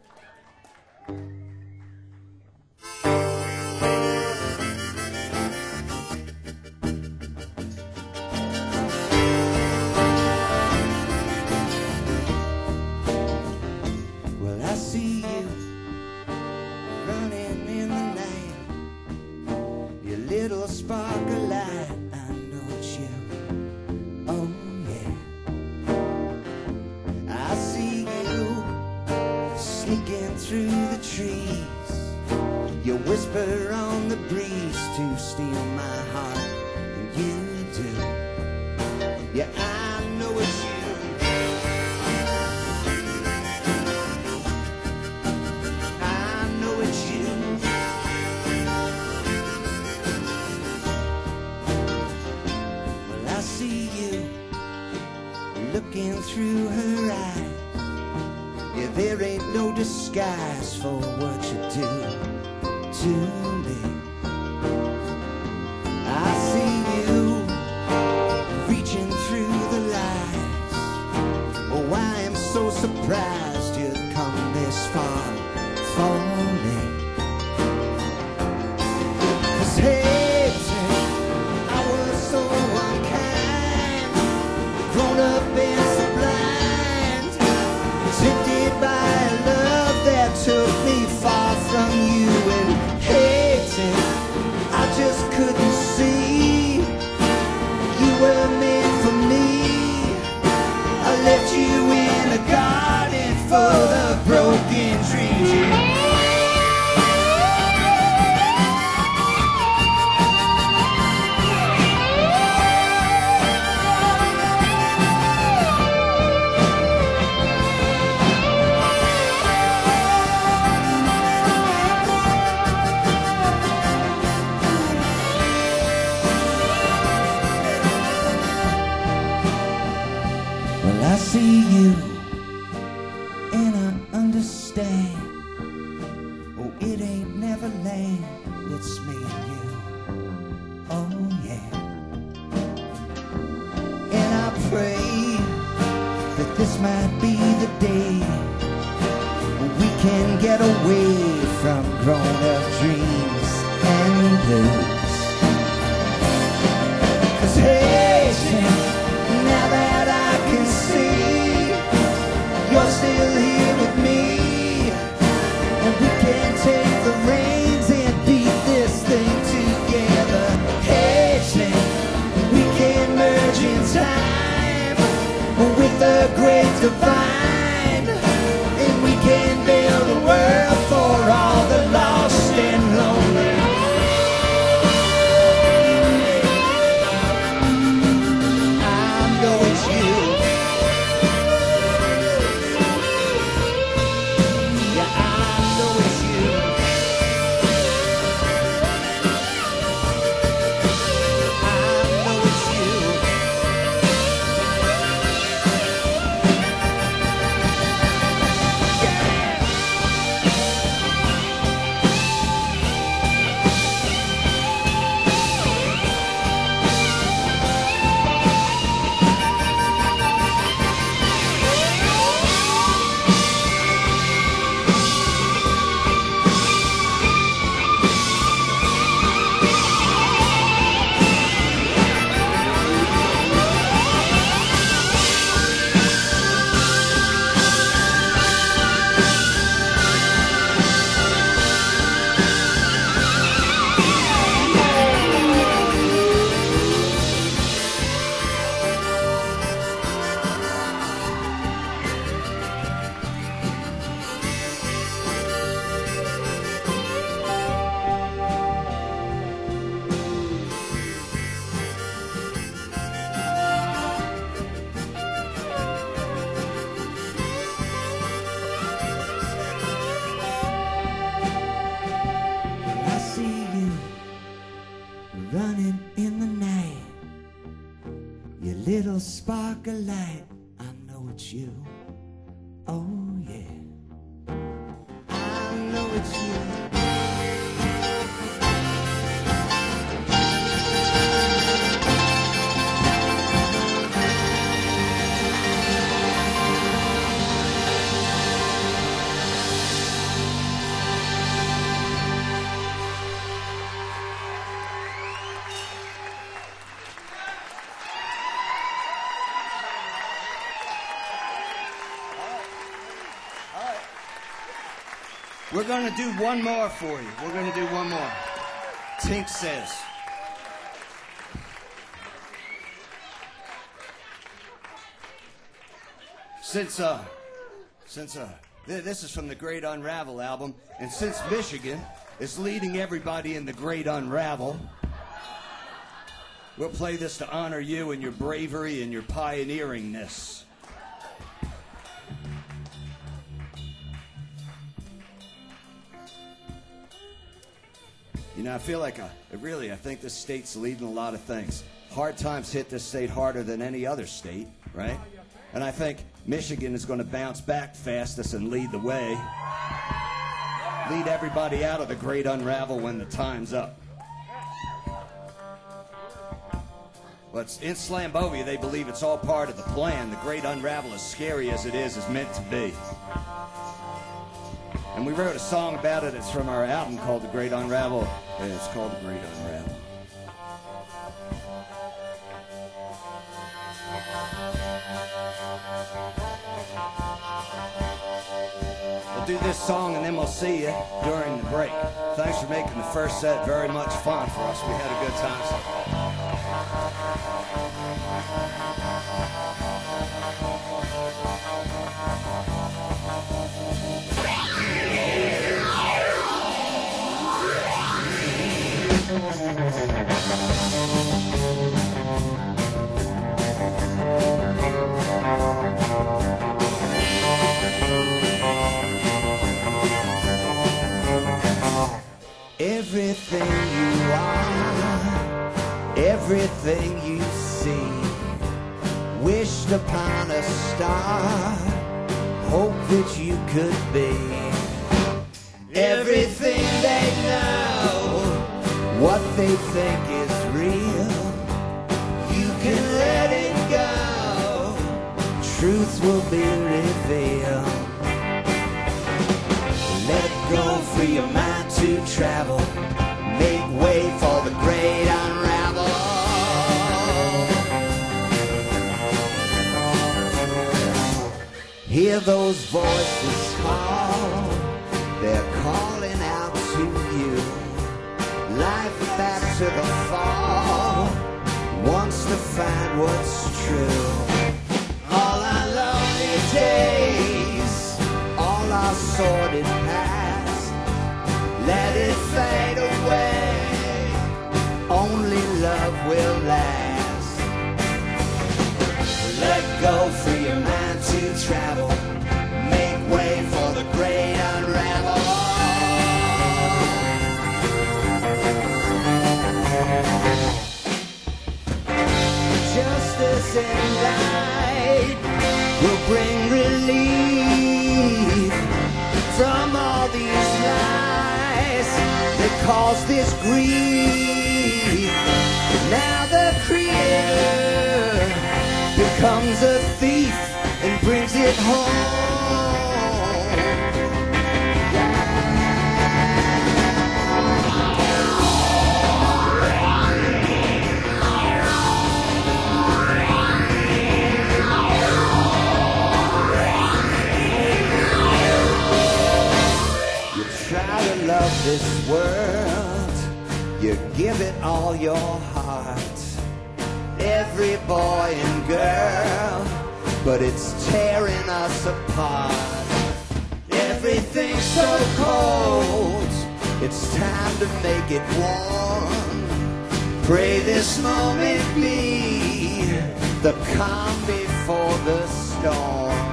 S2: Whisper on the breeze to steal my heart, and you do. Yeah, I know it's you. I know it's you. Well, I see you looking through her eyes. Yeah, there ain't no disguise for what you do to me. I see you reaching through the lights. Oh, I am so surprised you'd come this far for me. 'Cause hey, I was so unkind, grown up and so blind.
S3: see you and I understand. Oh, it ain't Neverland, it's me and you. Oh, yeah. And I pray that this might be the day we can get away from grown-up dreams and blues. 'Cause hey, now that I can see you're still here with me, and we can take the reins and beat this thing together. Hey, we can merge in time with the great divine, and we can build a world for all the lost and lonely. I know it's you. Yeah, I know it's you. I know it's you. I see you running in the night, your little spark of light. I know it's you. Oh yeah, I know it's you.
S2: We're going to do one more for you. We're going to do one more. Tink says. This is from the Great Unravel album, and since Michigan is leading everybody in the Great Unravel, we'll play this to honor you and your bravery and your pioneeringness. You know, I feel like I think this state's leading a lot of things. Hard times hit this state harder than any other state, right? And I think Michigan is going to bounce back fastest and lead the way. Lead everybody out of the Great Unravel when the time's up. But in Slambovia, they believe it's all part of the plan. The Great Unravel, as scary as it is meant to be. And we wrote a song about it. It's from our album called The Great Unravel. And it's called The Great Unravel. We'll do this song and then we'll see you during the break. Thanks for making the first set very much fun for us. We had a good time.
S3: Everything you are, everything you see, wished upon a star, hope that you could be everything they know, what they think is real. You can let it go, truth will be revealed. Let go, free your mind to travel, make way for the great unravel. Hear those voices call, they're calling out to you. Life back to the fall, wants to find what's true. All our lonely days, all our sordid past, let it fade away, only love will last. Let go, free your mind to travel, make way for the great unravel. Justice and light will bring relief from all these lies that cause this grief. Now the Creator becomes a thief and brings it home. Try to love this world, you give it all your heart, every boy and girl, but it's tearing us apart. Everything's so cold, it's time to make it warm. Pray this moment be the calm before the storm.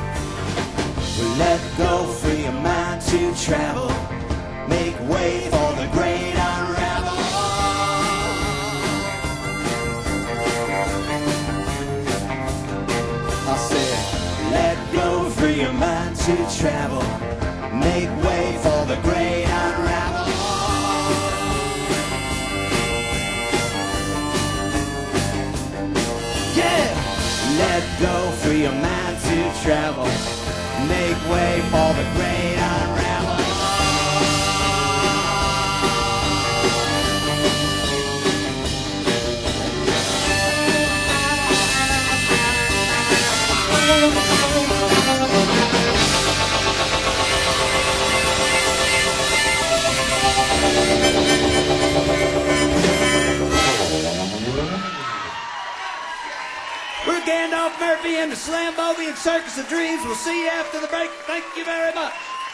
S3: Let go, free your mind to travel, make way for the great unravel. I said, let go, free your mind to travel, make way for the great unravel. Yeah, let go, free your mind to travel, make way for the great unravel. We're Gandalf Murphy and the Slambovian Circus of Dreams. We'll see you after the break. Thank you very much.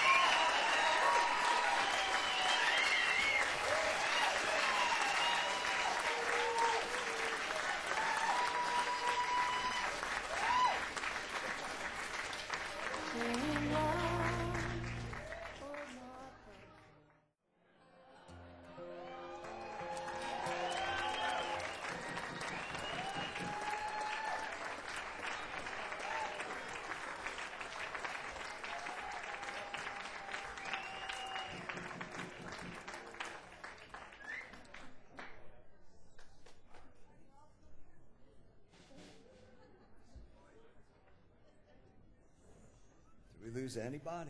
S3: Lose anybody?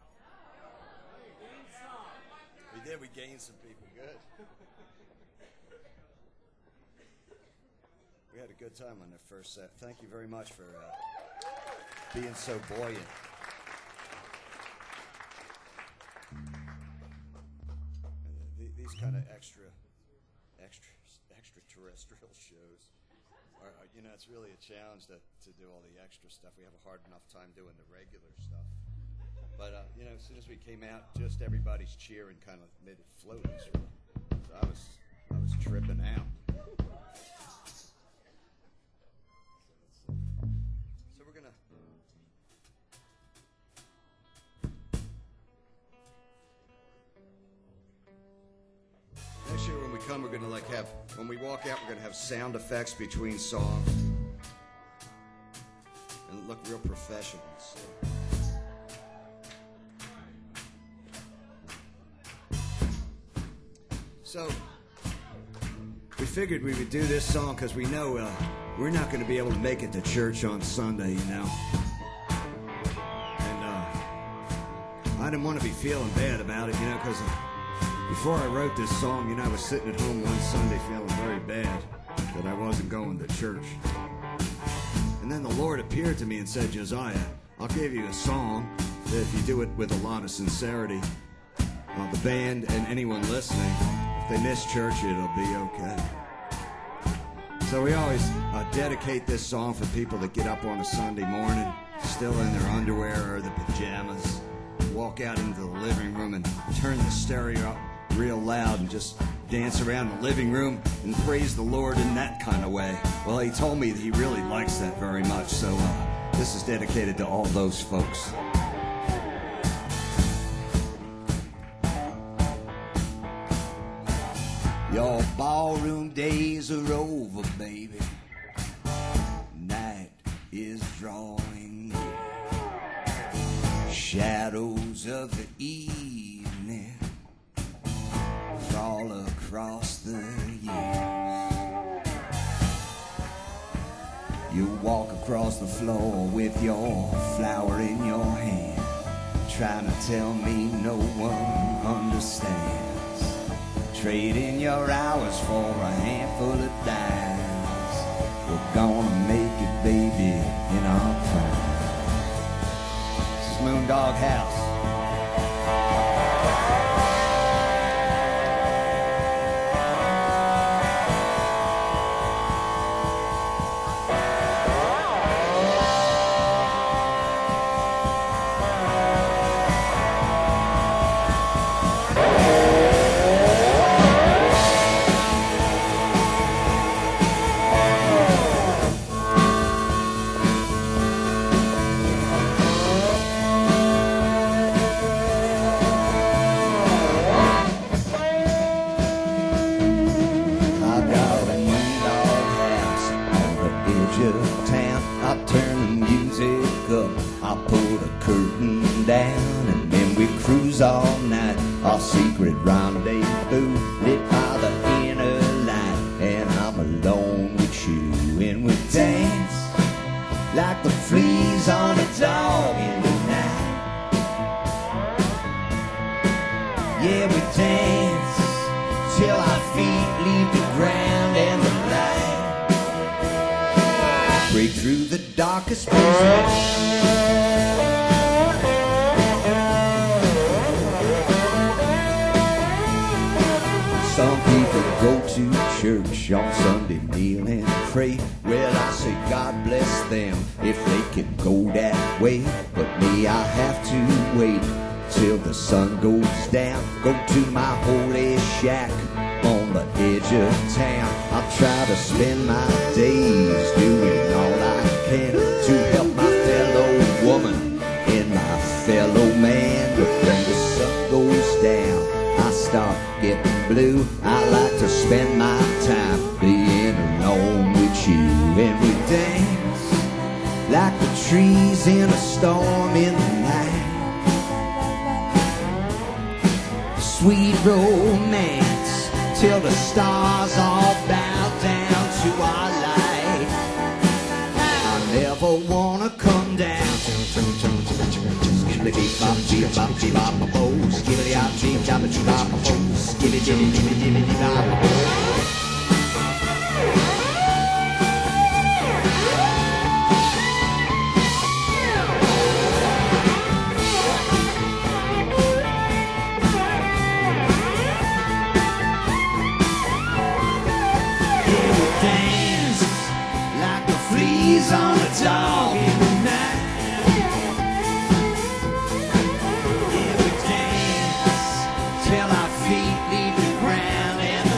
S3: We did. We gained some people. Good. We had a good time on their first set. Thank you very much for being so buoyant. These kind of extraterrestrial shows are, you know, it's really a challenge to do all the extra stuff. We have a hard enough time doing the regular stuff. But, you know, as soon as we came out, just everybody's cheering kind of made it float. So I was tripping out. So we're going to... Next year when we come, we're going to have, when we walk out, we're going to have sound effects between songs.
S2: want to look real professional. So we figured we would do this song because we know we're not going to be able to make it to church on Sunday, you know. And I didn't want to be feeling bad about it, you know, because before I wrote this song, you know, I was sitting at home one Sunday feeling very bad that I wasn't going to church. And then the Lord appeared to me and said, Josiah, I'll give you a song that if you do it with a lot of sincerity, the band and anyone listening, if they miss church, it'll be okay. So we always dedicate this song for people that get up on a Sunday morning, still in their underwear or the pajamas, walk out into the living room and turn the stereo up real loud and just dance around the living room and praise the Lord in that kind of way. Well, he told me that he really likes that very much, so this is dedicated to all those folks. Your ballroom days are over, baby. Night is drawing near. Shadows of the evening fall across the years. You walk across the floor with your flower in your hand, trying to tell me no one understands. Trading your hours for a handful of dimes. We're gonna make it, baby, in our prime. This is Moondog House. All night, our secret rendezvous lit by the inner light, and I'm alone with you, and we dance like the fleas on a dog in the night. Yeah, we dance till our feet leave the ground and the light break through the darkest places. Some people go to church on Sunday, kneel and pray. Well, I say God bless them if they can go that way. But me, I have to wait till the sun goes down. Go to my holy shack on the edge of town. I'll try to spend my days doing all I can to help my fellow woman and my fellow man. But when the sun goes down, I start getting blue. I like to spend my time being alone with you, and we dance like the trees in a storm in the night. Sweet romance till the stars all bow down to our light. I never wanna come down. Dance like the fleas on a dog in the night. Yeah, we dance till our feet leave the ground and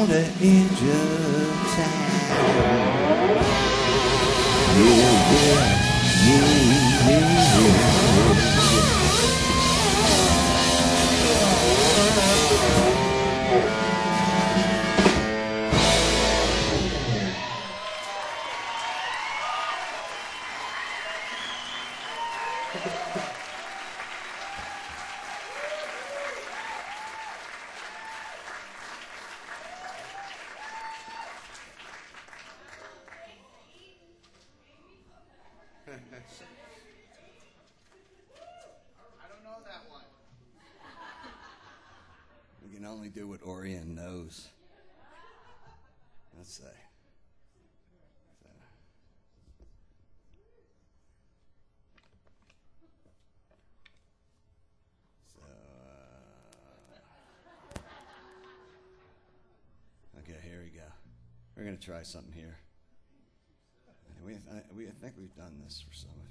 S3: on the edge of town.
S2: I don't know that one. We can only do what Orion knows. Let's say. Okay, here we go. We're going to try something here. I think we've done this for some of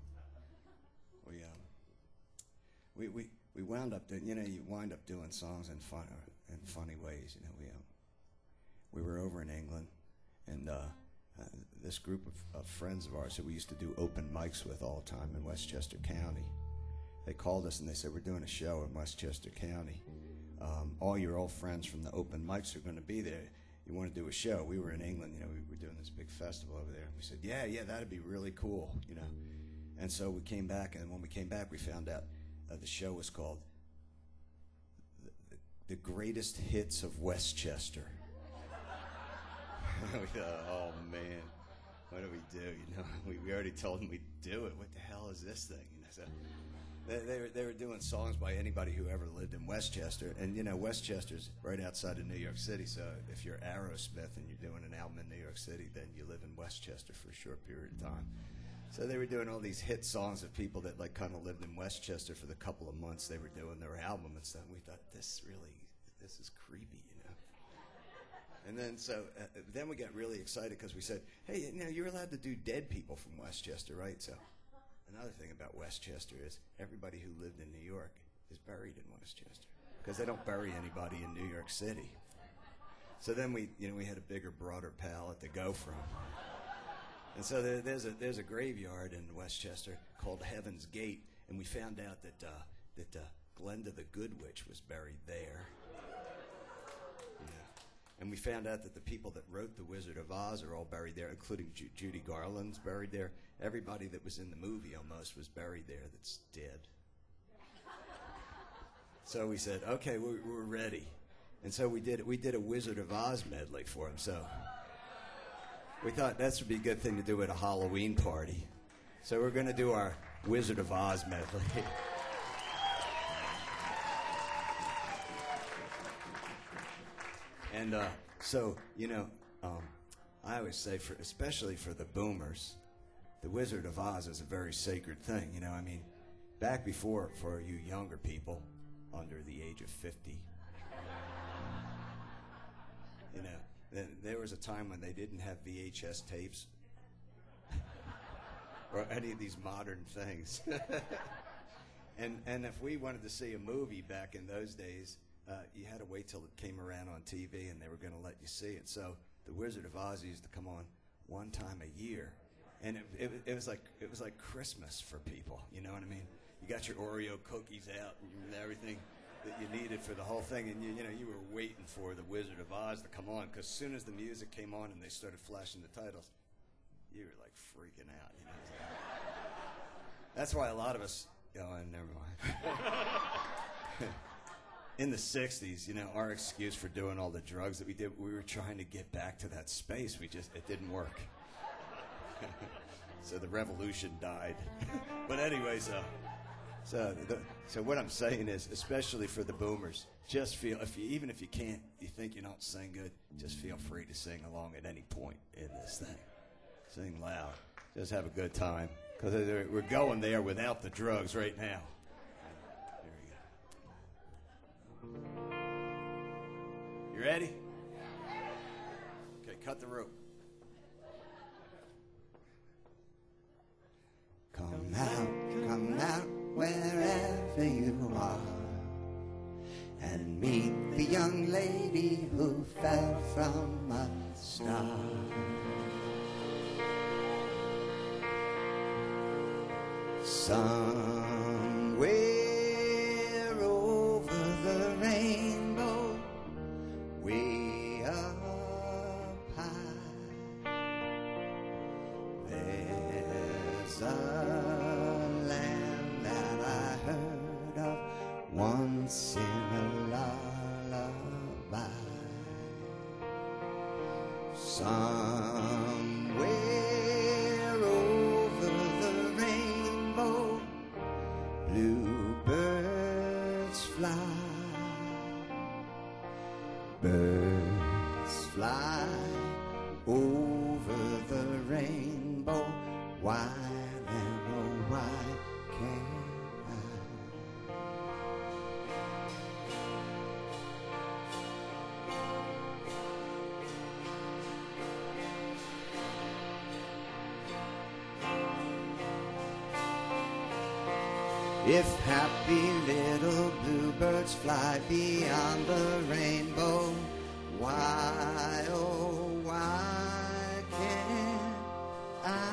S2: you. We wound up doing, you wind up doing songs in funny ways. We were over in England, and this group of friends of ours who we used to do open mics with all the time in Westchester County, they called us and they said, we're doing a show in Westchester County. All your old friends from the open mics are going to be there. You want to do a show? We were in England, we were doing this big festival over there. We said, yeah, that'd be really cool, And so we came back, and when we came back, we found out the show was called The Greatest Hits of Westchester. We thought, oh man, what do we do? We already told them we'd do it. What the hell is this thing? So they were doing songs by anybody who ever lived in Westchester, and Westchester's right outside of New York City. So if you're Aerosmith and you're doing an album in New York City, then you live in Westchester for a short period of time. So they were doing all these hit songs of people that kind of lived in Westchester for the couple of months they were doing their album and stuff. And we thought, this is creepy, And then then we got really excited because we said, hey, you're allowed to do dead people from Westchester, right? So another thing about Westchester is everybody who lived in New York is buried in Westchester because they don't bury anybody in New York City. So then we had a bigger, broader palette to go from. And so there's a graveyard in Westchester called Heaven's Gate, and we found out that Glenda the Good Witch was buried there. And we found out that the people that wrote The Wizard of Oz are all buried there, including Judy Garland's buried there. Everybody that was in the movie almost was buried there that's dead. So we said, okay, we're ready. And so we did a Wizard of Oz medley for him. So we thought that would be a good thing to do at a Halloween party. So we're going to do our Wizard of Oz medley. And I always say, especially for the boomers, the Wizard of Oz is a very sacred thing. Back before, for you younger people under the age of 50, there was a time when they didn't have VHS tapes or any of these modern things. And if we wanted to see a movie back in those days, you had to wait till it came around on TV and they were going to let you see it. So The Wizard of Oz used to come on one time a year, and it was like Christmas for people. You know what I mean? You got your Oreo cookies out and everything that you needed for the whole thing, and you were waiting for The Wizard of Oz to come on, because as soon as the music came on and they started flashing the titles, you were like freaking out. That's why a lot of us. Oh, never mind. In the 60s, our excuse for doing all the drugs that we did, we were trying to get back to that space. It didn't work. So the revolution died. But anyways, so what I'm saying is, especially for the boomers, just feel, even if you can't, you think you don't sing good, just feel free to sing along at any point in this thing. Sing loud. Just have a good time. Because we're going there without the drugs right now. You ready? Okay, cut the rope. Come out wherever you are,
S3: and meet the young lady who fell from a star. Somewhere over the rainbow, way up high, there's a land that I heard of once in a lullaby. Somewhere over the rainbow, bluebirds fly. Birds fly over the rainbow. Why then, oh why can't I? If happy little bluebirds fly beyond the rainbow, why, oh, why can't I?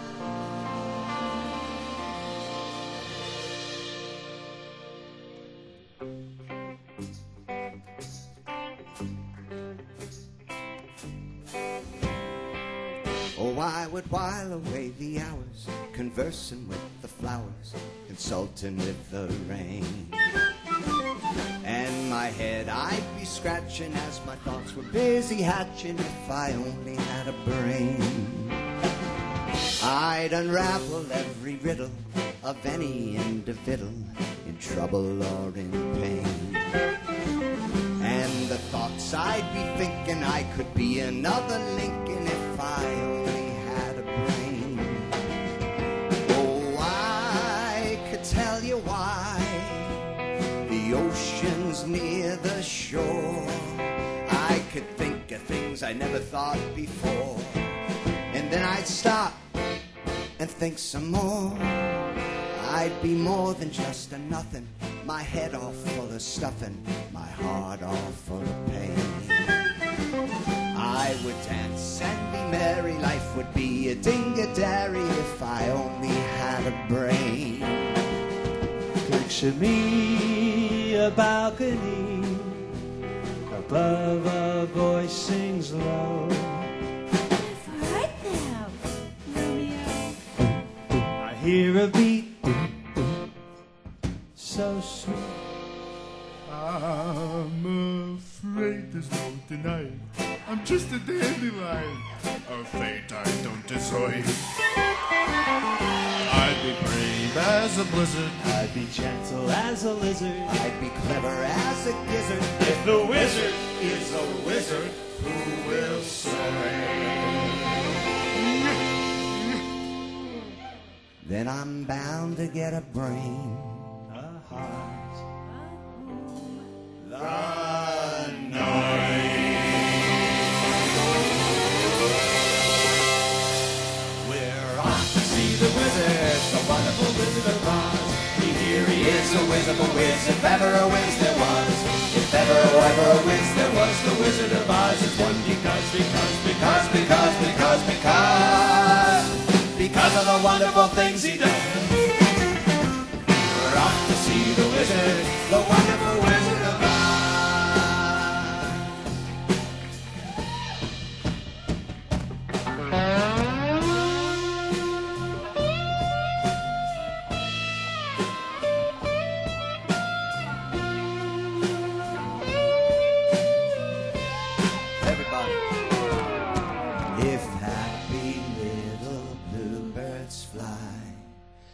S3: Oh, I would while away the hours, conversing with the flowers, consulting with the rain. And my head I'd be scratching as my thoughts were busy hatching. If I only had a brain, I'd unravel every riddle of any individual in trouble or in pain. And the thoughts I'd be thinking, I could be another Lincoln if I only had a brain. Oh, I could tell you why the ocean's near the shore. I could think of things I never thought before, and then I'd stop and think some more. I'd be more than just a nothing, my head all full of stuffing, my heart all full of pain. I would dance and be merry, life would be a ding-a-dairy if I only had a brain.
S5: Picture me a balcony, above a voice sings low.
S4: Right now, Romeo.
S5: I hear a beat so sweet.
S6: I'm afraid there's no denying I'm just a dandelion, a fate I don't destroy. I'd be brave as a blizzard,
S5: I'd be gentle as a lizard.
S3: I'd be clever as a gizzard.
S6: if the wizard is a wizard, who will say?
S3: Then I'm bound to get a brain.
S5: A heart.
S3: We're off to see the wizard, the wonderful Wizard of Oz. Here he is, a wizardful whiz, if ever a whiz there was. If ever a whiz there was, the Wizard of Oz is one because of the wonderful things he does. We're off to see the wizard, the wonderful Wizard of Oz. Everybody. If happy little bluebirds fly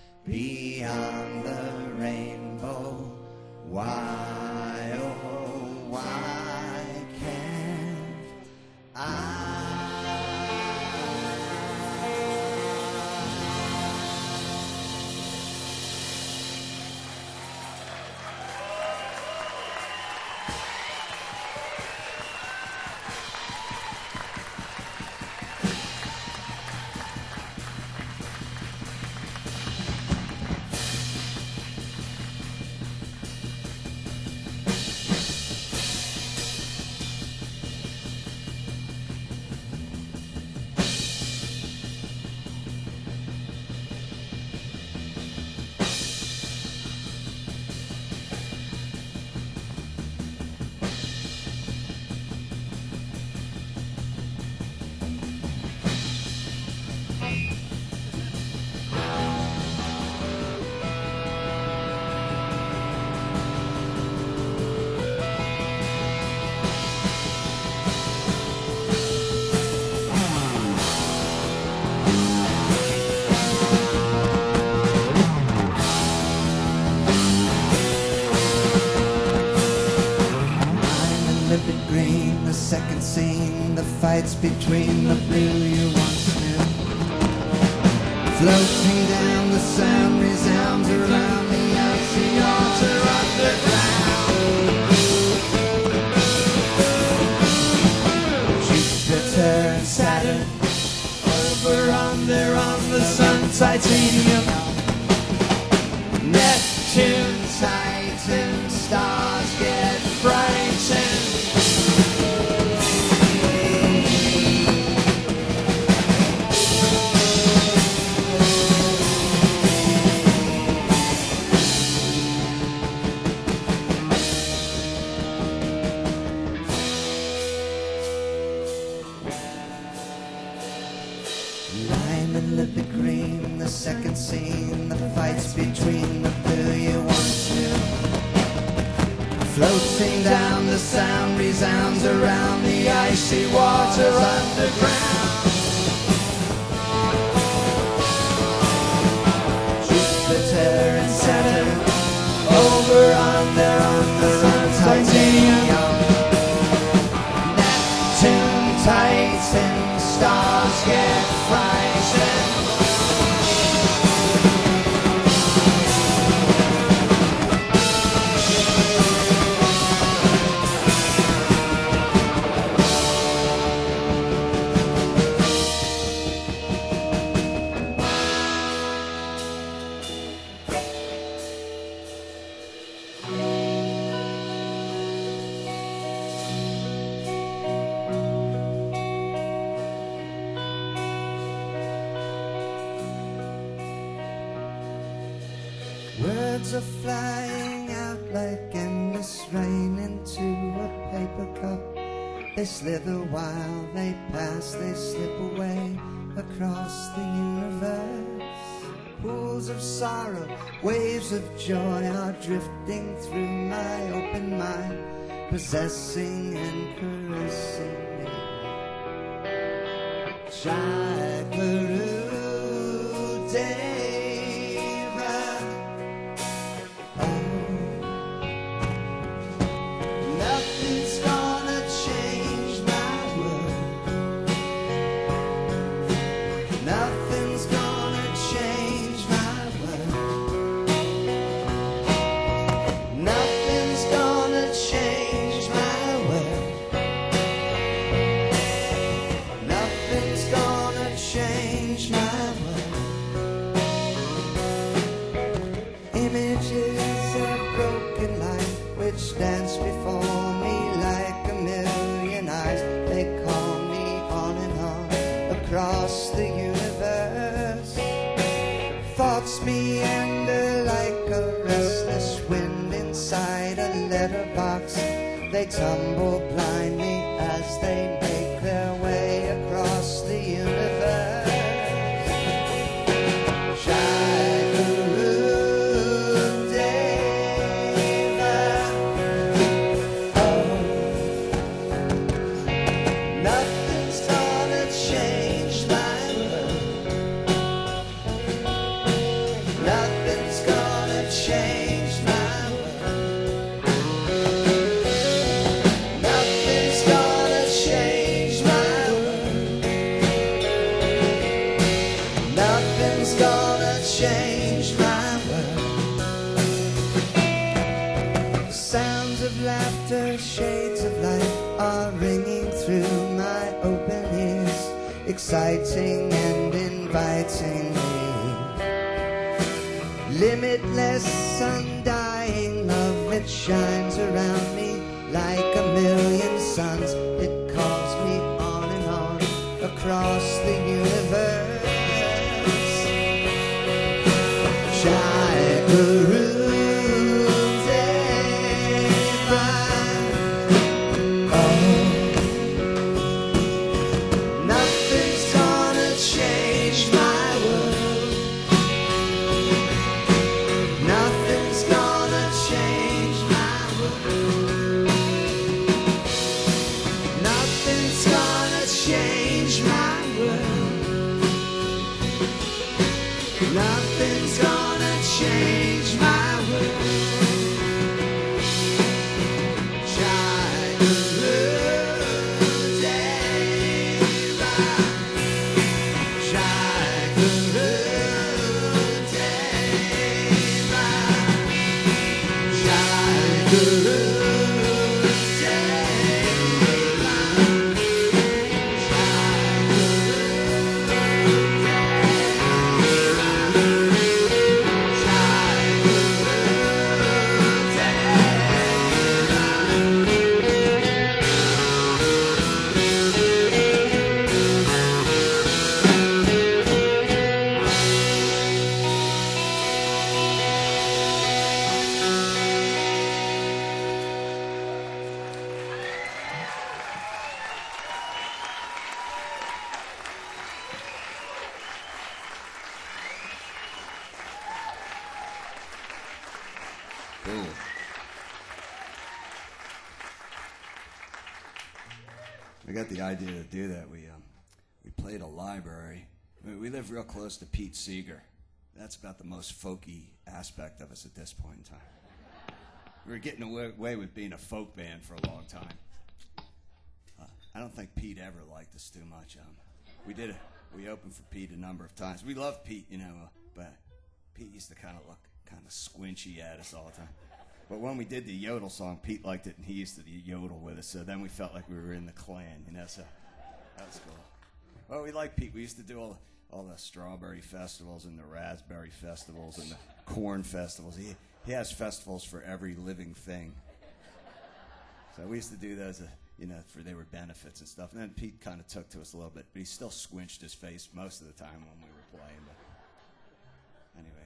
S3: second scene, the fights between the blue you once knew. Floating down, the sound resounds around the icy altar underground. Jupiter and Saturn, over on the sun, titanium. Neptune, Titan, stars get frightened. Lime and livid green, the second scene, the fights between the blue you once knew. Floating down, the sound resounds around the icy waters underground. Jupiter and Saturn, over under on the sun, titanium. Neptune, Titan, stars get frightened. Words are flying out like endless rain into a paper cup. They slither while they pass, they slip away across the universe. Pools of sorrow, waves of joy are drifting through my open mind, possessing and caressing me. Jai Guru Deva. Nothing's gonna change my world. Nothing's gonna change my world. Nothing's gonna change my world. Nothing's gonna change my world. Images of broken light which dance before me like a million eyes. They call me on and on across the universe. Thoughts meander like a restless wind inside a letterbox. They tumble blindly as they make their way across the universe. Jai Guru Deva. Nothing's gonna change my world. Nothing's gonna change my world. Nothing's gonna change my world. Nothing's gonna change my world. Sounds of laughter, shades of light are ringing through my open ears, exciting and inviting me. Limitless, undying love, it shines around me like a million suns. It calls me on and on across the universe. Jai Guru Deva. Nothing's gonna change my world. Nothing's gonna change my world. Nothing's gonna change my world.
S2: Cool. I got the idea to do that. We played a library. We live real close to Pete Seeger. That's about the most folky aspect of us at this point in time. We were getting away with being a folk band for a long time. I don't think Pete ever liked us too much. We opened for Pete a number of times. We loved Pete, but Pete used to kind of look kind of squinchy at us all the time. But when we did the yodel song, Pete liked it, and he used to yodel with us. So then we felt like we were in the Klan, So that was cool. Well, we liked Pete. We used to do all the strawberry festivals and the raspberry festivals and the corn festivals. He has festivals for every living thing. So we used to do those, they were benefits and stuff. And then Pete kind of took to us a little bit, but he still squinched his face most of the time when we were playing. But anyways,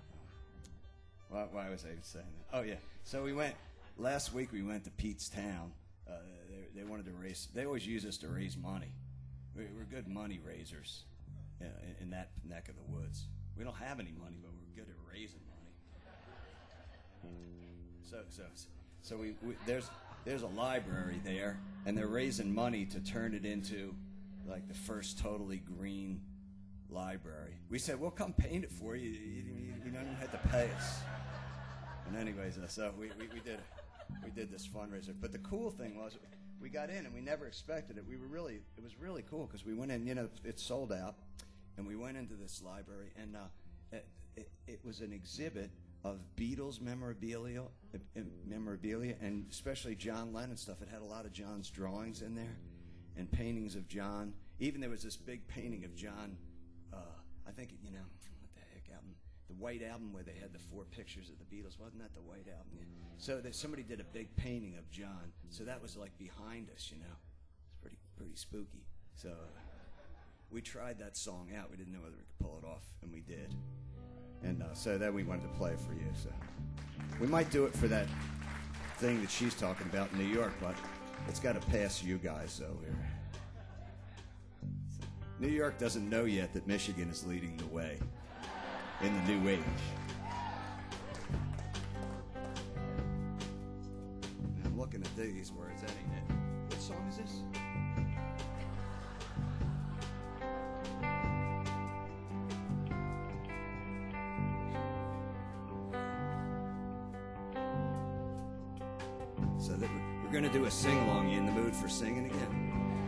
S2: why was I saying that? Oh, yeah. So last week we went to Pete's town. They wanted to raise, they always use us to raise money. We're good money raisers in that neck of the woods. We don't have any money, but we're good at raising money. So there's a library there, and they're raising money to turn it into like the first totally green library. We said, we'll come paint it for you. You don't even have to pay us. And anyways, so we did this fundraiser. But the cool thing was, we got in and we never expected it. It was really cool because we went in. It sold out, and we went into this library, and it was an exhibit of Beatles memorabilia, and especially John Lennon stuff. It had a lot of John's drawings in there, and paintings of John. Even there was this big painting of John. I think what the heck album? The White Album where they had the 4 pictures of the Beatles. Wasn't that the White Album? Yeah. So somebody did a big painting of John. So that was like behind us, It's pretty spooky. So we tried that song out. We didn't know whether we could pull it off, and we did. And so then we wanted to play it for you. So we might do it for that thing that she's talking about in New York, but it's got to pass you guys. So New York doesn't know yet that Michigan is leading the way in the new age. I'm looking at these words. That ain't it. What song is this? So that we're going to do a sing-along. You in the mood for singing again?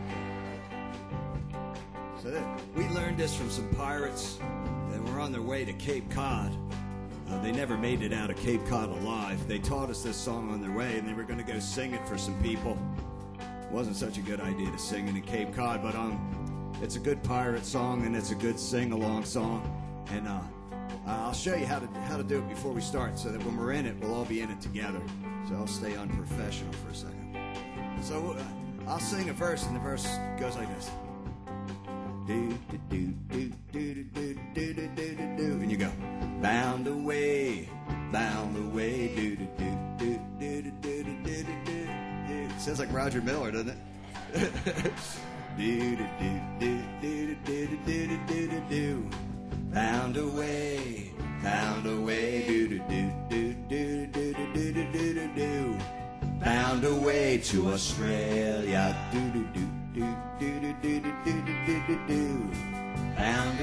S2: So we learned this from some pirates that were on their way to Cape Cod. They never made it out of Cape Cod alive. They taught us this song on their way, and they were going to go sing it for some people. It wasn't such a good idea to sing it in Cape Cod, but it's a good pirate song, and it's a good sing-along song. And I'll show you how to do it before we start, so that when we're in it, we'll all be in it together. So I'll stay unprofessional for a second. So I'll sing a verse, and the verse goes like this. Do do do do do do do do do do, and you go bound away, do do do do do do do do do. Sounds like Roger Miller, doesn't it? Do do do do do do do do do do. Bound away, do do do do do do do do do do. Bound away to Australia, do do do. Do do do do do do do do do. Bound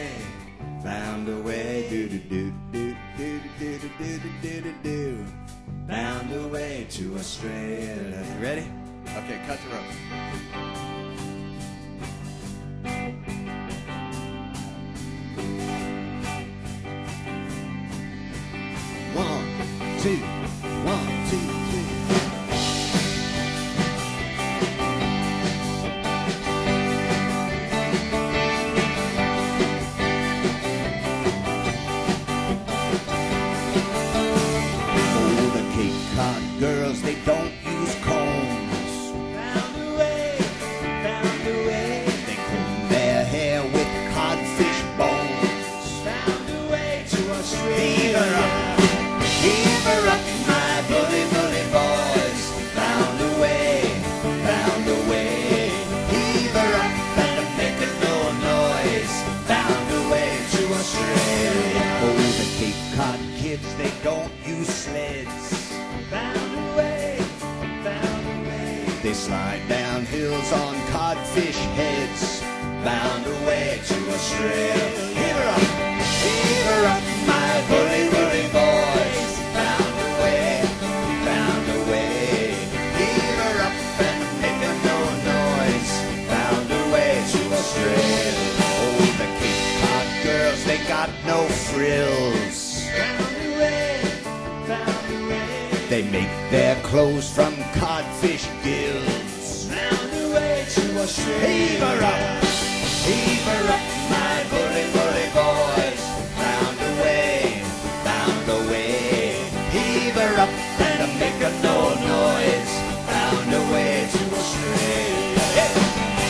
S2: away, do do do do do do do do do do do. Bound away to Australia. You ready? Okay, cut the rope. 1, 2, 1, 2, 3.
S3: They slide down hills on codfish heads, bound away to a shrill. Heave her up, my bully, bully boys. Bound away, bound away. Heave her up and make a no noise. Bound away to a shrill. Oh, the Cape Cod girls, they got no frills. Bound away, bound away. They make their clothes from codfish gills. Bound away to a shrill. Heave her up, my bully, bully boys. Bound away, bound away. Heave her up and make a no noise. Bound away to Australia. Hey.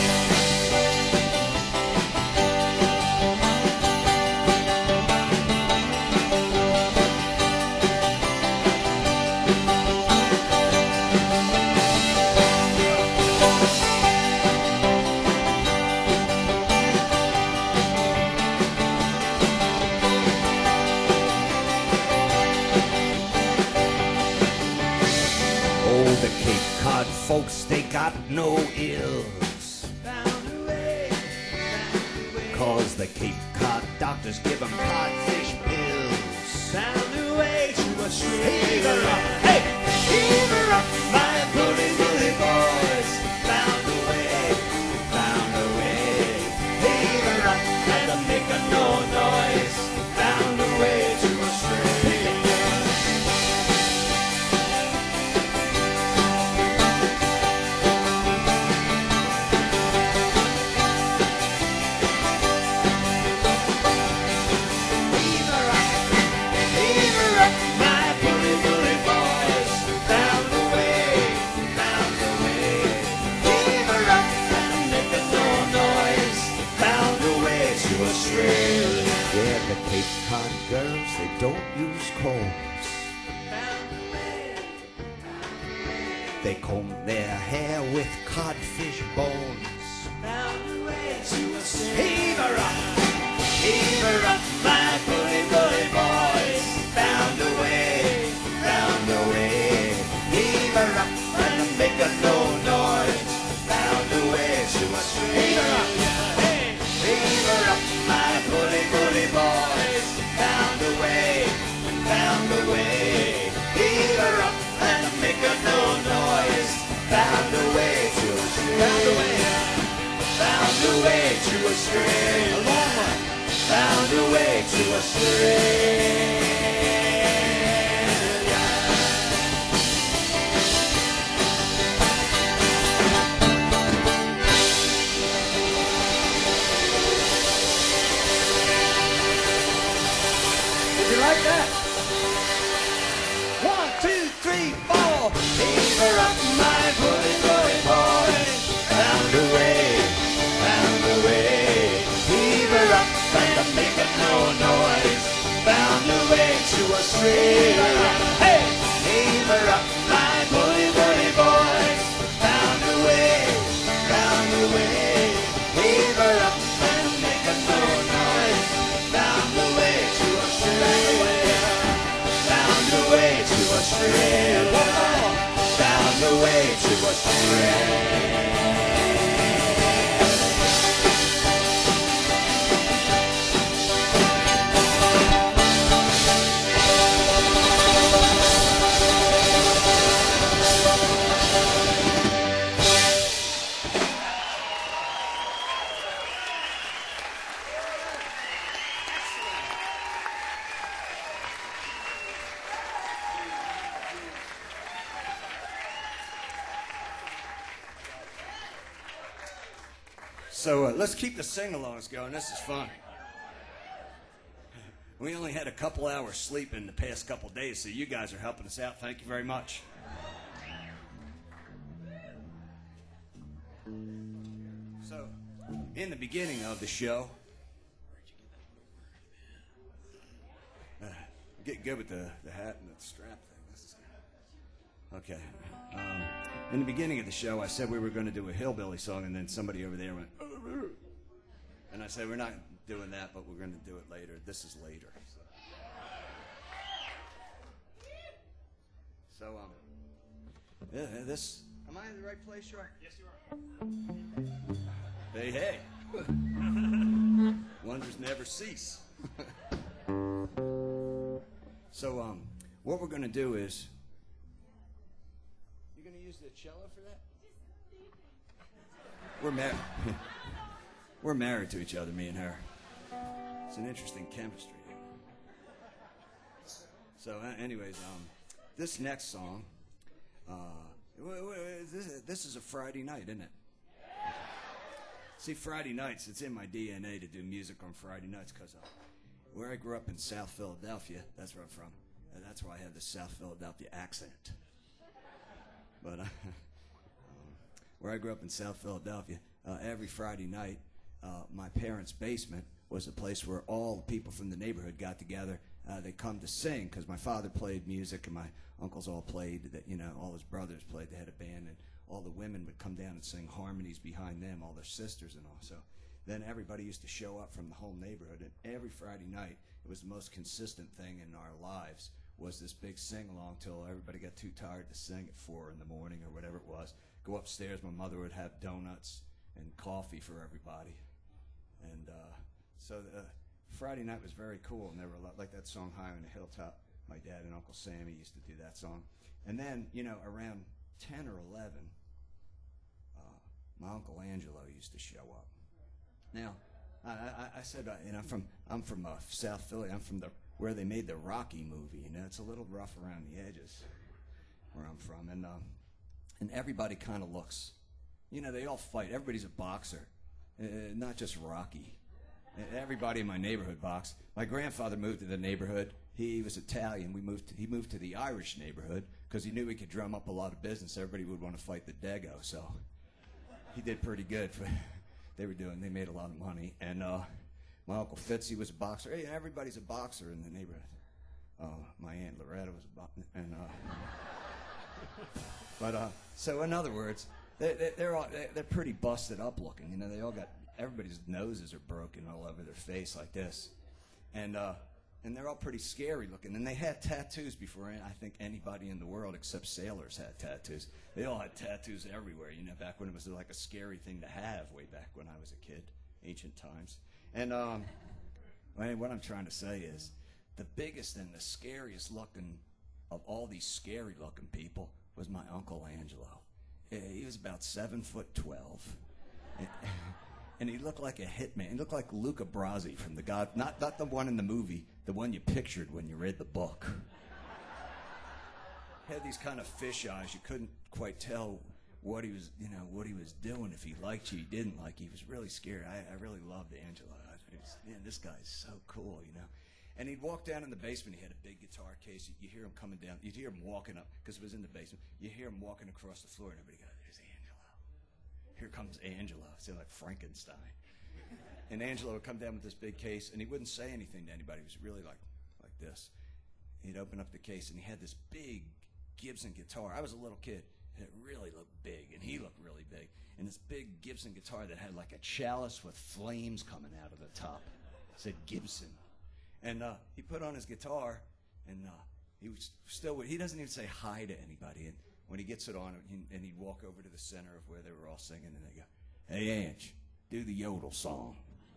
S3: Folks, they got no ills. Cause the Cape Cod doctors give them codfish pills. Bound away to a shrill. Heave her up, hey! Heave her up, my bully, bully boys. Bound away, bound away. Heave her up and make a no noise. Bound away to a shrill. Yeah, the Cape Cod girls, they don't use combs. They comb their hair with codfish bones. Heave her up, my bully, bully boys. Bound away, bound away. Heave her up and make a no noise. Bound away to a stream. Heave her up. Heave her up, my bully, bully boys. Bound away, bound away. Heave her up and make a no noise. Bound away to a string. Bound away to a string. A long one. Bound away to a string. Like that. 1, 2, 3, 4. Heave her up, my bully, bully boy. Bound away, bound away. Heave her up and make a no noise. Bound away to a string. Hey, heave her up, my bully, bully boys. Bound away, bound away. Heave her up and make a no noise. Bound away to a string. Bound away to a string. Bound away to a string.
S2: So let's keep the sing-alongs going. This is fun. We only had a couple hours sleep in the past couple days, so you guys are helping us out. Thank you very much. So, in the beginning of the show, get good with the hat and the strap thing. This is good. Okay. In the beginning of the show, I said we were going to do a hillbilly song, and then somebody over there went, and I said, we're not doing that, but we're going to do it later. This is later. So, yeah, this, Am I in the right place, Shar? Yes, you are. Hey, hey. Wonders never cease. So, what we're going to do is... You're going to use the cello for that? We're married. We're married to each other, me and her. It's an interesting chemistry. So, anyways, this next song, this is a Friday night, isn't it? See, Friday nights, it's in my DNA to do music on Friday nights because where I grew up in South Philadelphia, that's where I'm from, and that's why I have the South Philadelphia accent. But where I grew up in South Philadelphia, every Friday night, my parents' basement was a place where all the people from the neighborhood got together. They come to sing because my father played music and my uncles all played. That all his brothers played. They had a band, and all the women would come down and sing harmonies behind them, all their sisters and all. So then everybody used to show up from the whole neighborhood, and every Friday night it was the most consistent thing in our lives was this big sing-along till everybody got too tired to sing at 4 in the morning or whatever it was. Go upstairs, my mother would have donuts and coffee for everybody. And so Friday night was very cool, and there were a lot, like that song High on the Hilltop. My dad and Uncle Sammy used to do that song. And then, around 10 or 11, my Uncle Angelo used to show up. Now, I said, I'm from South Philly. I'm from where they made the Rocky movie. It's a little rough around the edges where I'm from. And everybody kind of looks, they all fight. Everybody's a boxer, not just Rocky. Everybody in my neighborhood boxed. My grandfather moved to the neighborhood. He was Italian. He moved to the Irish neighborhood because he knew he could drum up a lot of business. Everybody would want to fight the Dago, so he did pretty good. They made a lot of money. And my Uncle Fitzy was a boxer. Hey, everybody's a boxer in the neighborhood. My Aunt Loretta was a boxer. So in other words, they're pretty busted up looking. They all got, everybody's noses are broken all over their face like this. And they're all pretty scary looking. And they had tattoos before I think anybody in the world except sailors had tattoos. They all had tattoos everywhere, back when it was like a scary thing to have, way back when I was a kid, ancient times. And what I'm trying to say is the biggest and the scariest looking of all these scary looking people was my Uncle Angelo. He was about 7'12". And he looked like a hitman. He looked like Luca Brasi from The God, not the one in the movie, the one you pictured when you read the book. He had these kind of fish eyes. You couldn't quite tell what he was, what he was doing. If he liked you, he didn't like you. He was really scary. I really loved Angelo. Man, this guy's so cool, And he'd walk down in the basement. He had a big guitar case. You hear him coming down. You'd hear him walking up because it was in the basement. You hear him walking across the floor, and everybody goes, "There's Angelo. Here comes Angelo." It sounded like Frankenstein. And Angelo would come down with this big case, and he wouldn't say anything to anybody. He was really like this. He'd open up the case, and he had this big Gibson guitar. I was a little kid. It really looked big, and he looked really big. And this big Gibson guitar that had like a chalice with flames coming out of the top. It said Gibson. And he put on his guitar, and he doesn't even say hi to anybody. And when he gets it on, and he'd walk over to the center of where they were all singing, and they go, "Hey, Ange, do the yodel song."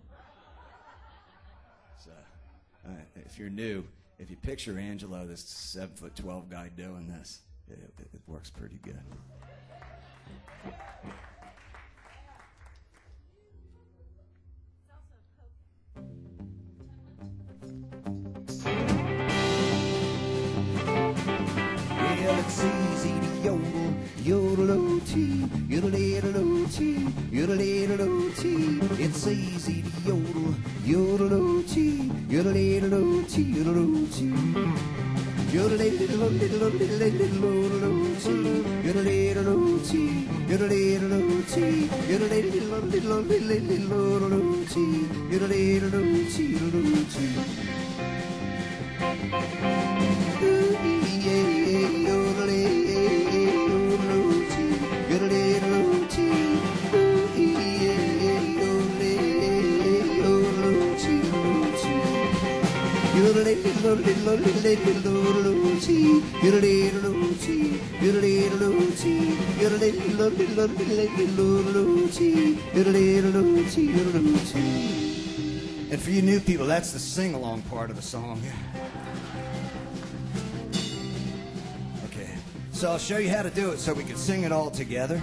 S2: So, if you're new, if you picture Angelo, this 7'12" guy doing this, it works pretty good.
S3: Well, it's easy to yodel, yodel-o-tee, yodel-a-yodel-o-tee, yodel-a-yodel-o-tee. It's easy to yodel, yodel-o-tee, yodel-a-yodel-o-tee, yodel-o-tee. Yodel-a-yodel-o-tee, yodel-a-yodel-o-tee, yodel-a-yodel-o-tee, yodel-a-yodel-o-tee, yodel-a-yodel-o-tee, yodel-a-yodel-o-tee. Yodel-a-yodel-o-tee. yodelay-lo-tee, yodelay-lo-tee, yodelay-lo-tee, yodelay-lo-tee, yodelay-lo-tee, yodelay-lo-tee. And for you new people, that's the sing-along part of the song. Okay, so I'll show you how to do it so we can sing it all together.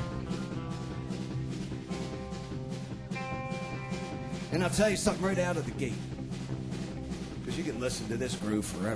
S3: And I'll tell you something right out of the gate, because you can listen to this groove forever.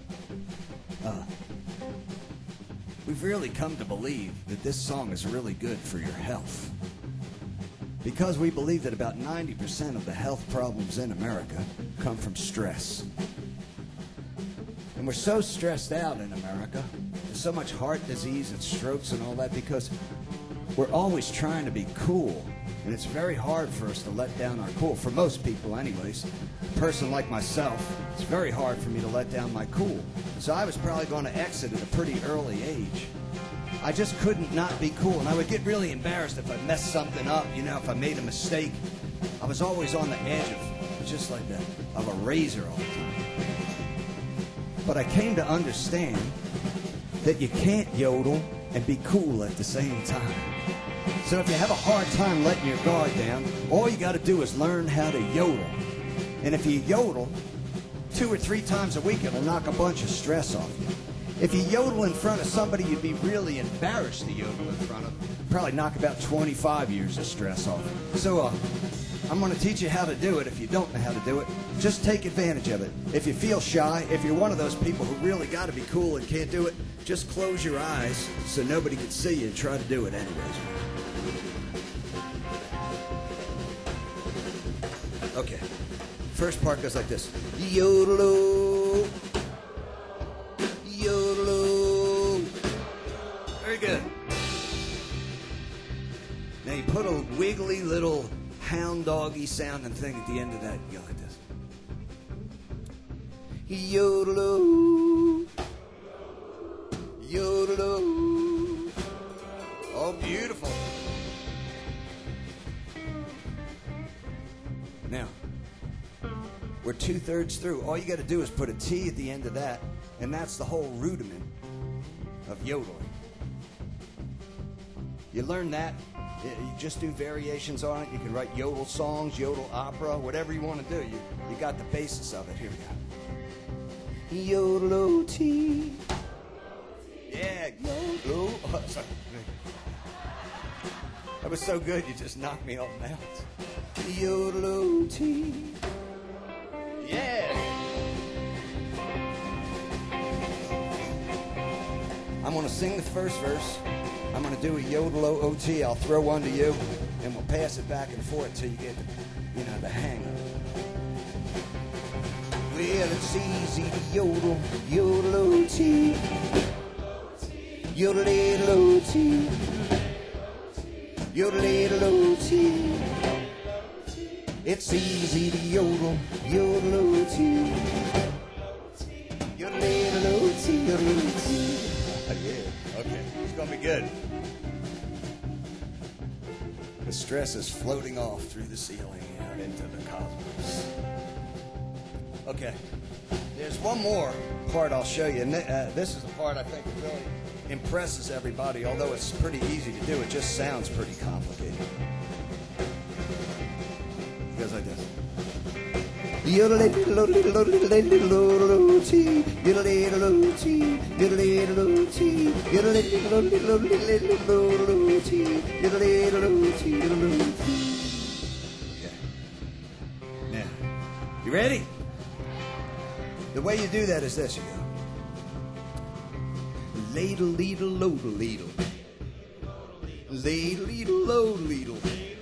S3: We've really come to believe that this song is really good for your health, because we believe that about 90% of the health problems in America come from stress. And we're so stressed out in America. There's so much heart disease and strokes and all that because we're always trying to be cool. And it's very hard for us to let down our cool. For most people, anyways. A person like myself, it's very hard for me to let down my cool. So I was probably going to exit at a pretty early age. I just couldn't not be cool. And I would get really embarrassed if I messed something up, you know, if I made a mistake. I was always on the edge of, just like that, of a razor all the time. But I came to understand that you can't yodel and be cool at the same time. So if you have a hard time letting your guard down, all you got to do is learn how to yodel. And if you yodel 2 or 3 times a week, it'll knock a bunch of stress off you. If you yodel in front of somebody you'd be really embarrassed to yodel in front of, probably knock about 25 years of stress off. So I'm going to teach you how to do it. If you don't know how to do it, just take advantage of it. If you feel shy, if you're one of those people who really got to be cool and can't do it, just close your eyes so nobody can see you and try to do it anyways. Okay, first part goes like this. Yodel-o, yodel-o. Very good. Now you put a wiggly little hound doggy sounding thing at the end of that. You go like this. Yodel-o, yodel-o. Oh, beautiful. Now, we're 2/3 through. All you got to do is put a T at the end of that, and that's the whole rudiment of yodeling. You learn that. You just do variations on it. You can write yodel songs, yodel opera, whatever you want to do. You got the basis of it. Here we go. Yodel-o-tee. Yeah, yodel. Oh, sorry. That was so good, you just knocked me off balance. Yodel-o-tee. Yeah. I'm going to sing the first verse. I'm going to do a yodel-o-tee. I'll throw one to you, and we'll pass it back and forth until you get, the hang of it. Well, it's easy to yodel, yodel-o-tee. Yodel-o-tee. Yodel-o-tee. It's easy to yodel, yodel-o-tee. Yodel-o-tee, yodel-o-tee. Yeah, okay, it's gonna be good. The stress is floating off through the ceiling out into the cosmos. Okay, there's one more part I'll show you, and this is the part I think that really impresses everybody, although it's pretty easy to do. It just sounds pretty complicated. It goes like this. Yodel-o-tee, yodel-o-tee, yodel-o-tee, yodel-o-tee, yodel-o-tee, yodel-o-tee. Okay. Now, you ready? The way you do that is this, you go. Ladle-leedle-lodle-leedle. Ladle-leedle-lodle-leedle.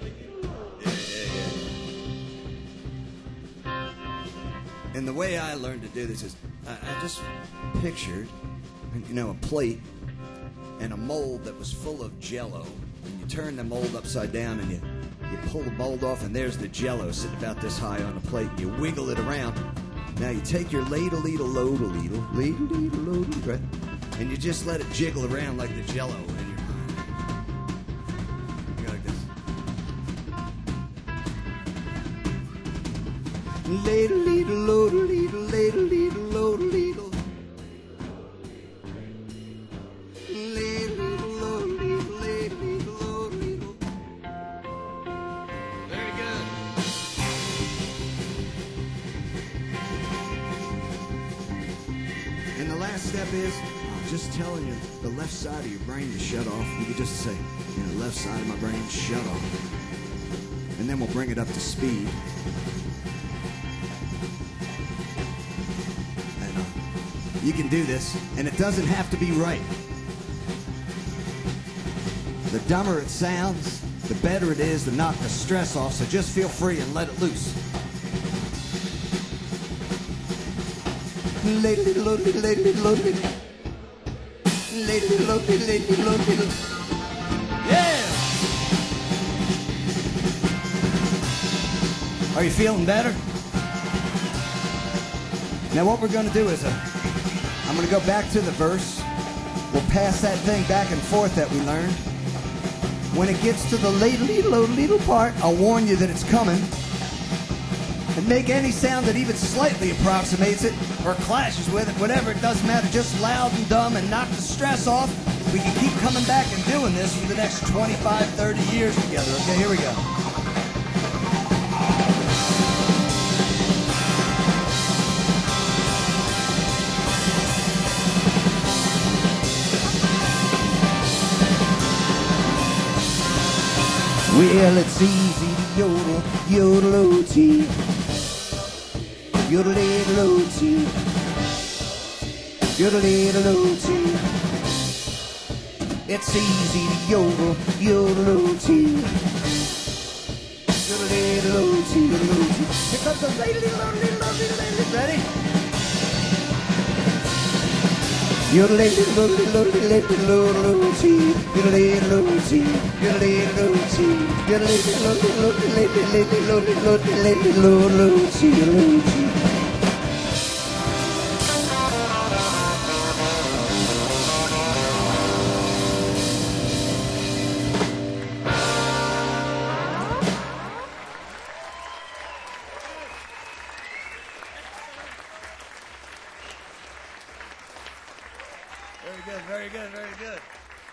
S3: And the way I learned to do this is I just pictured, a plate and a mold that was full of Jell-O. And you turn the mold upside down and you pull the mold off, and there's the Jell-O sitting about this high on the plate. And you wiggle it around. Now you take your ladle-leedle-lodle-leedle, ladle-leedle-lodle, right? And you just let it jiggle around like the Jell-O in your mind. You go like this. Ladle-leedle-lodle-leedle, ladle-leedle-lodle-leedle.
S2: Very good. And the last step is, I'm just telling you, the left side of your brain to shut off. You could just say, left side of my brain, shut off. And then we'll bring it up to speed. And you can do this, and it doesn't have to be right. The dumber it sounds, the better it is to knock the stress off, so just feel free and let it loose. Yeah! Are you feeling better? Now what we're going to do is I'm going to go back to the verse. We'll pass that thing back and forth that we learned. When it gets to the little part, I'll warn you that it's coming. And make any sound that even slightly approximates it or clashes with it, whatever, it doesn't matter, just loud and dumb and knock the stress off. We can keep coming back and doing this for the next 25, 30 years together. Okay, here we go. Well, it's easy to yodel, yodel-o-tee. Yodel-diddle-o-tee. Yodel-diddle-o-tee. It's easy to yodel, yodel-o-tee. Yodel-diddle-o-tee, yodel-o-tee. Here comes the lady-diddle-o-tee. Ready? Yodel-diddle-o-tee, yodel-diddle-o-tee, yodel-diddle-o-tee, yodel-diddle-o-tee, yodel-diddle-o-tee. Very good, very good, very good.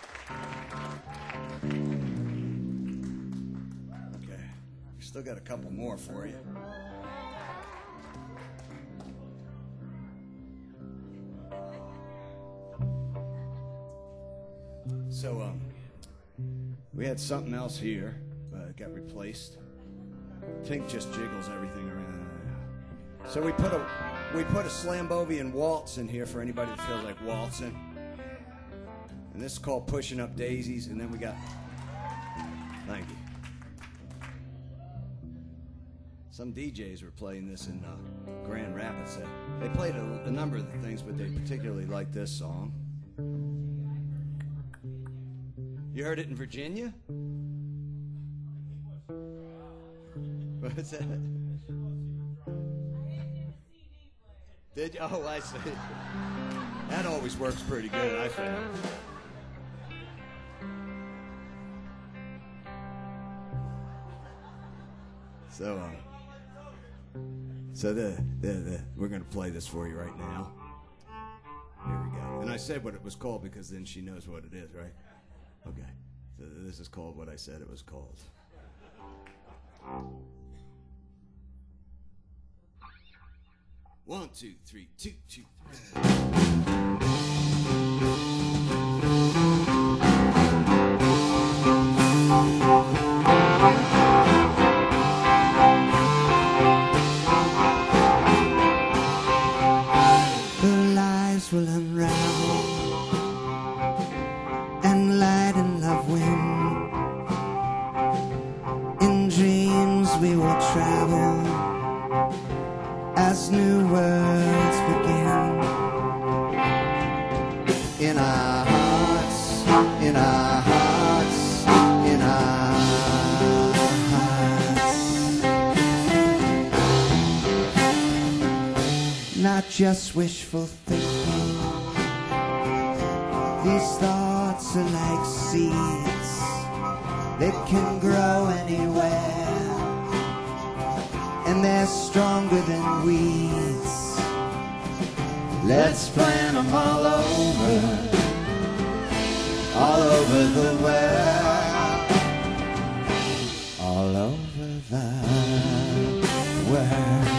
S2: Okay, we still got a couple more for you. So, we had something else here, but it got replaced. Tink just jiggles everything around. So we put a Slambovian waltz in here for anybody that feels like waltzing. And this is called Pushing Up Daisies, and then we got, thank you. Some DJs were playing this in Grand Rapids. They played a number of the things, but they particularly liked this song. You heard it in Virginia? What's that? Did you? Oh, I see. That always works pretty good, I found. So we're going to play this for you right now. Here we go. And I said what it was called because then she knows what it is, right? Okay. So this is called what I said it was called. One, two, three, 2, 2, 3. The lies will unravel and light and love win. In dreams we will travel as new worlds begin. In our hearts, in our hearts, in our hearts. Not just wishful thinking. These thoughts are like seeds that can grow anywhere. And they're stronger than weeds. Let's plant them all over.
S3: over the world, all over the world.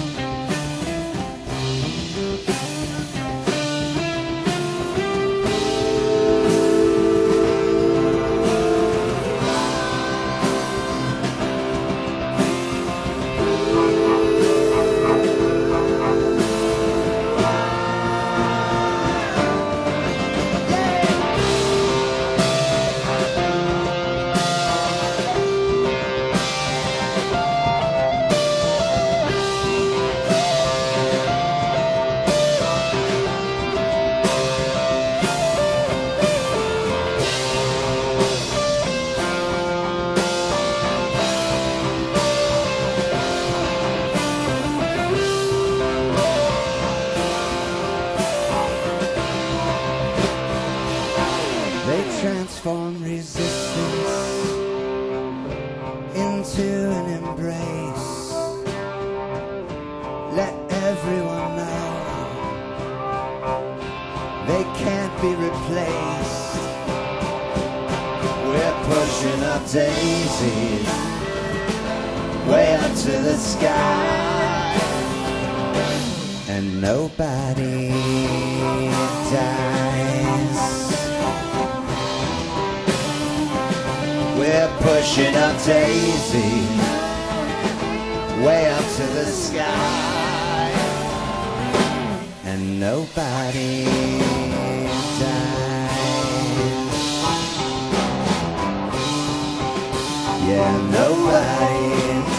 S3: Transform resistance into an embrace. Let everyone know they can't be replaced. We're pushing up daisies way up to the sky, and nobody dies. We're pushing up daisies way up to the sky, and nobody dies. Yeah, nobody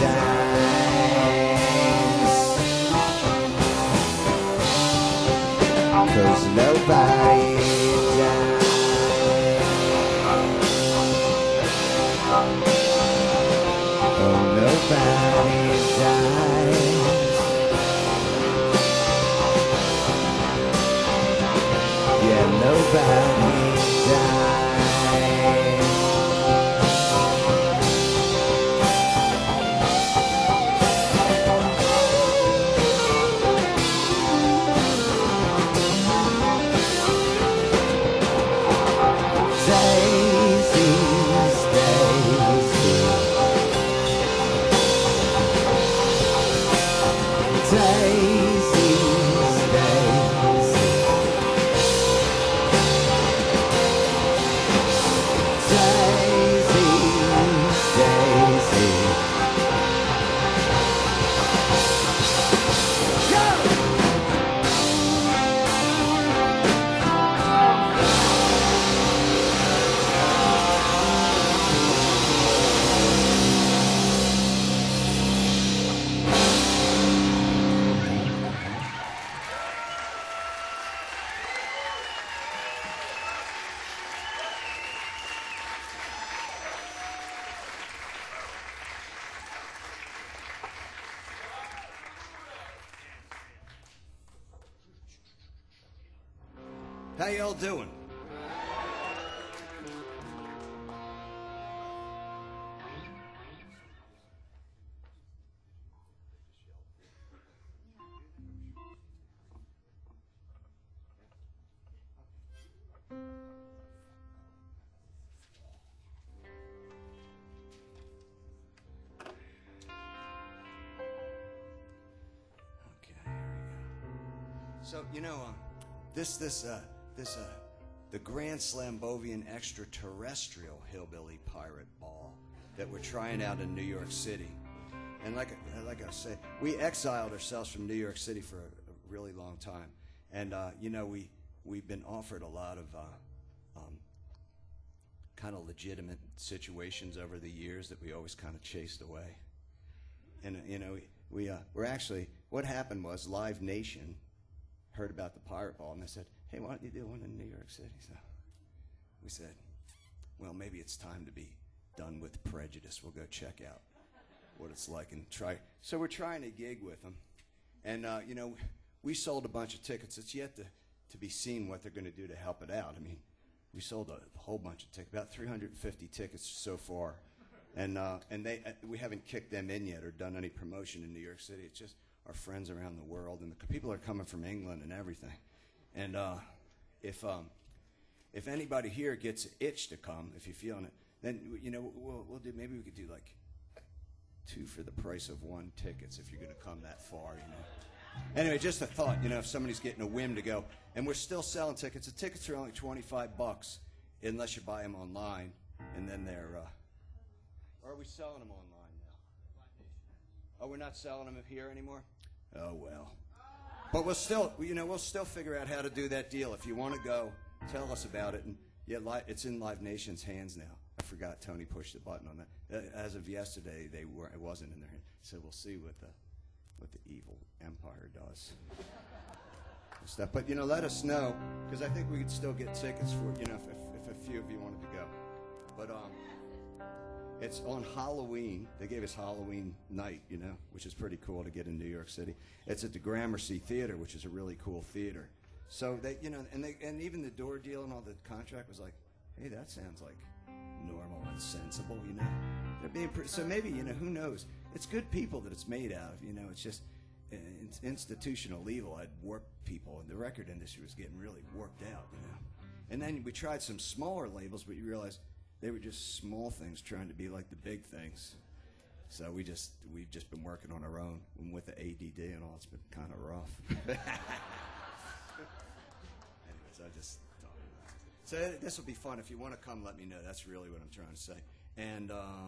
S3: dies, 'cause nobody dies. Oh, nobody dies. Yeah, nobody dies. Daisies, daisies. Daisies, daisies. Daisies, daisies. Go!
S2: How y'all doing? So, you know, the Grand Slambovian Extraterrestrial Hillbilly Pirate Ball that we're trying out in New York City. And like I said, we exiled ourselves from New York City for a really long time. And, you know, we've been offered a lot of kind of legitimate situations over the years that we always kind of chased away. And, you know, we're actually, what happened was Live Nation heard about the Pirate Ball, and they said, hey, why don't you do one in New York City? So we said, well, maybe it's time to be done with prejudice. We'll go check out what it's like and try. So we're trying to gig with them. And, you know, we sold a bunch of tickets. It's yet to be seen what they're going to do to help it out. I mean, we sold a whole bunch of tickets, about 350 tickets so far. And we haven't kicked them in yet or done any promotion in New York City. It's just our friends around the world, and the people are coming from England and everything. And if anybody here gets an itch to come, if you're feeling it, then, you know, we'll do, maybe we could do like 2 for the price of 1 tickets if you're going to come that far, you know. Anyway, just a thought, you know, if somebody's getting a whim to go. And we're still selling tickets. The tickets are only $25 unless you buy them online. And then they're, or are we selling them online now? Oh, we're not selling them here anymore? Oh, well. But we'll still, you know, we'll still figure out how to do that deal. If you want to go, tell us about it. And yeah, it's in Live Nation's hands now. I forgot Tony pushed the button on that. As of yesterday, it wasn't in their hands. So we'll see what the evil empire does. Stuff. But, you know, let us know, because I think we could still get tickets for, you know, if a few of you wanted to go. But it's on Halloween. They gave us Halloween night, you know, which is pretty cool to get in New York City. It's at the Gramercy Theater, which is a really cool theater. So they, you know, and even the door deal and all the contract was like, hey, that sounds like normal and sensible, you know. They're being so maybe, you know, who knows? It's good people that it's made out of, you know. It's just institutional evil had warped people, and the record industry was getting really worked out, you know. And then we tried some smaller labels, but you realize they were just small things trying to be like the big things. So we've just been working on our own, and with the ADD and all, it's been kind of rough. Anyways, I just thought about it. So this will be fun. If you want to come, let me know. That's really what I'm trying to say. And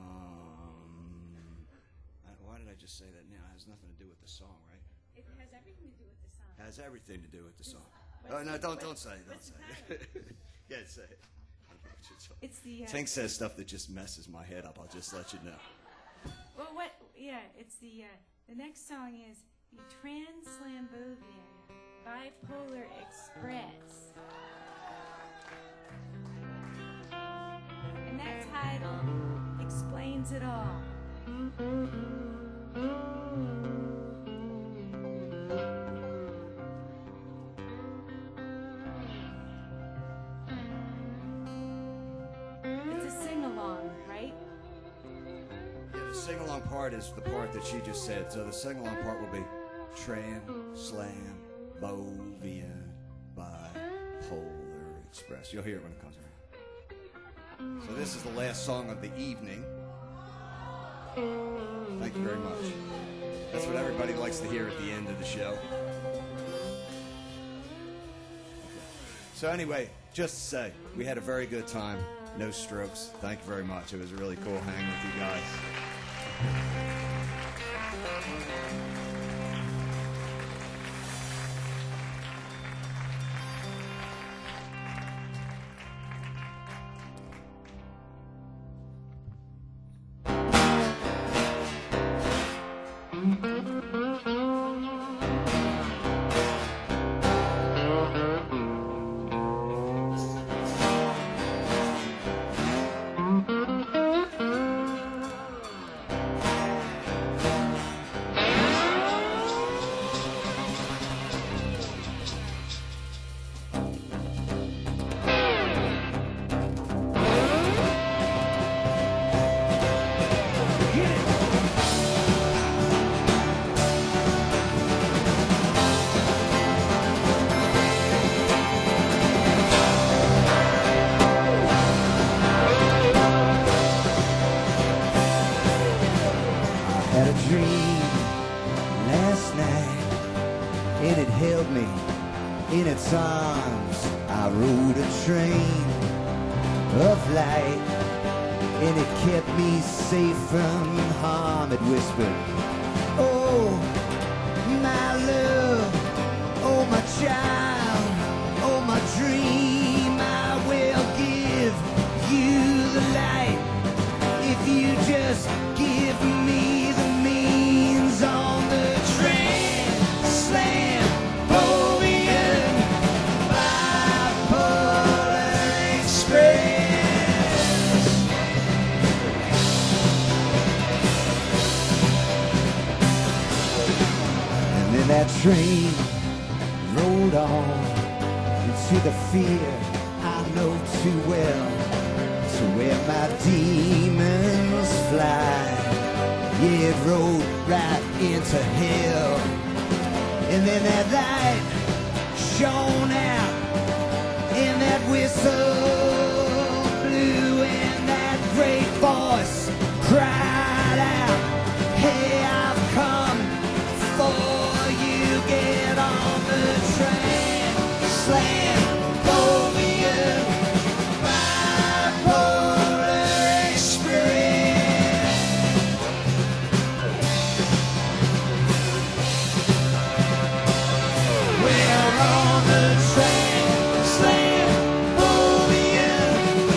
S2: why did I just say that now? It has nothing to do with the song, right?
S4: It has everything to do with the song.
S2: Has everything to do with the song. Oh, no, don't say it. Don't say it. Yeah, say it.
S4: It's the...
S2: Tink says stuff that just messes my head up. I'll just let you know.
S4: Well, it's the next song is the Translambovian Bipolar Express. And that title explains it all. It's a sing-along, right?
S2: Yeah, the sing-along part is the part that she just said. So the sing-along part will be Translambovian Bipolar Express. You'll hear it when it comes around. So this is the last song of the evening. Thank you very much. That's what everybody likes to hear at the end of the show. Okay. So anyway, just to say, we had a very good time. No strokes. Thank you very much. It was really cool hanging with you guys.
S3: Had a dream last night, and it held me in its arms. I rode a train of light, and it kept me safe from harm. It whispered, oh, my love, oh, my child, oh, my dream, I will give you the light if you just give me the means on the Translambovian Bipolar Express. And then that train rolled on into the fear I know too well, to where my demons fly. Yeah, it rode right into hell. And then that light shone out, and And that whistle blew and that great voice cried out, hey, I've come for you. Get on the train, Slambovian bipolar express. We're on the train, Slambovian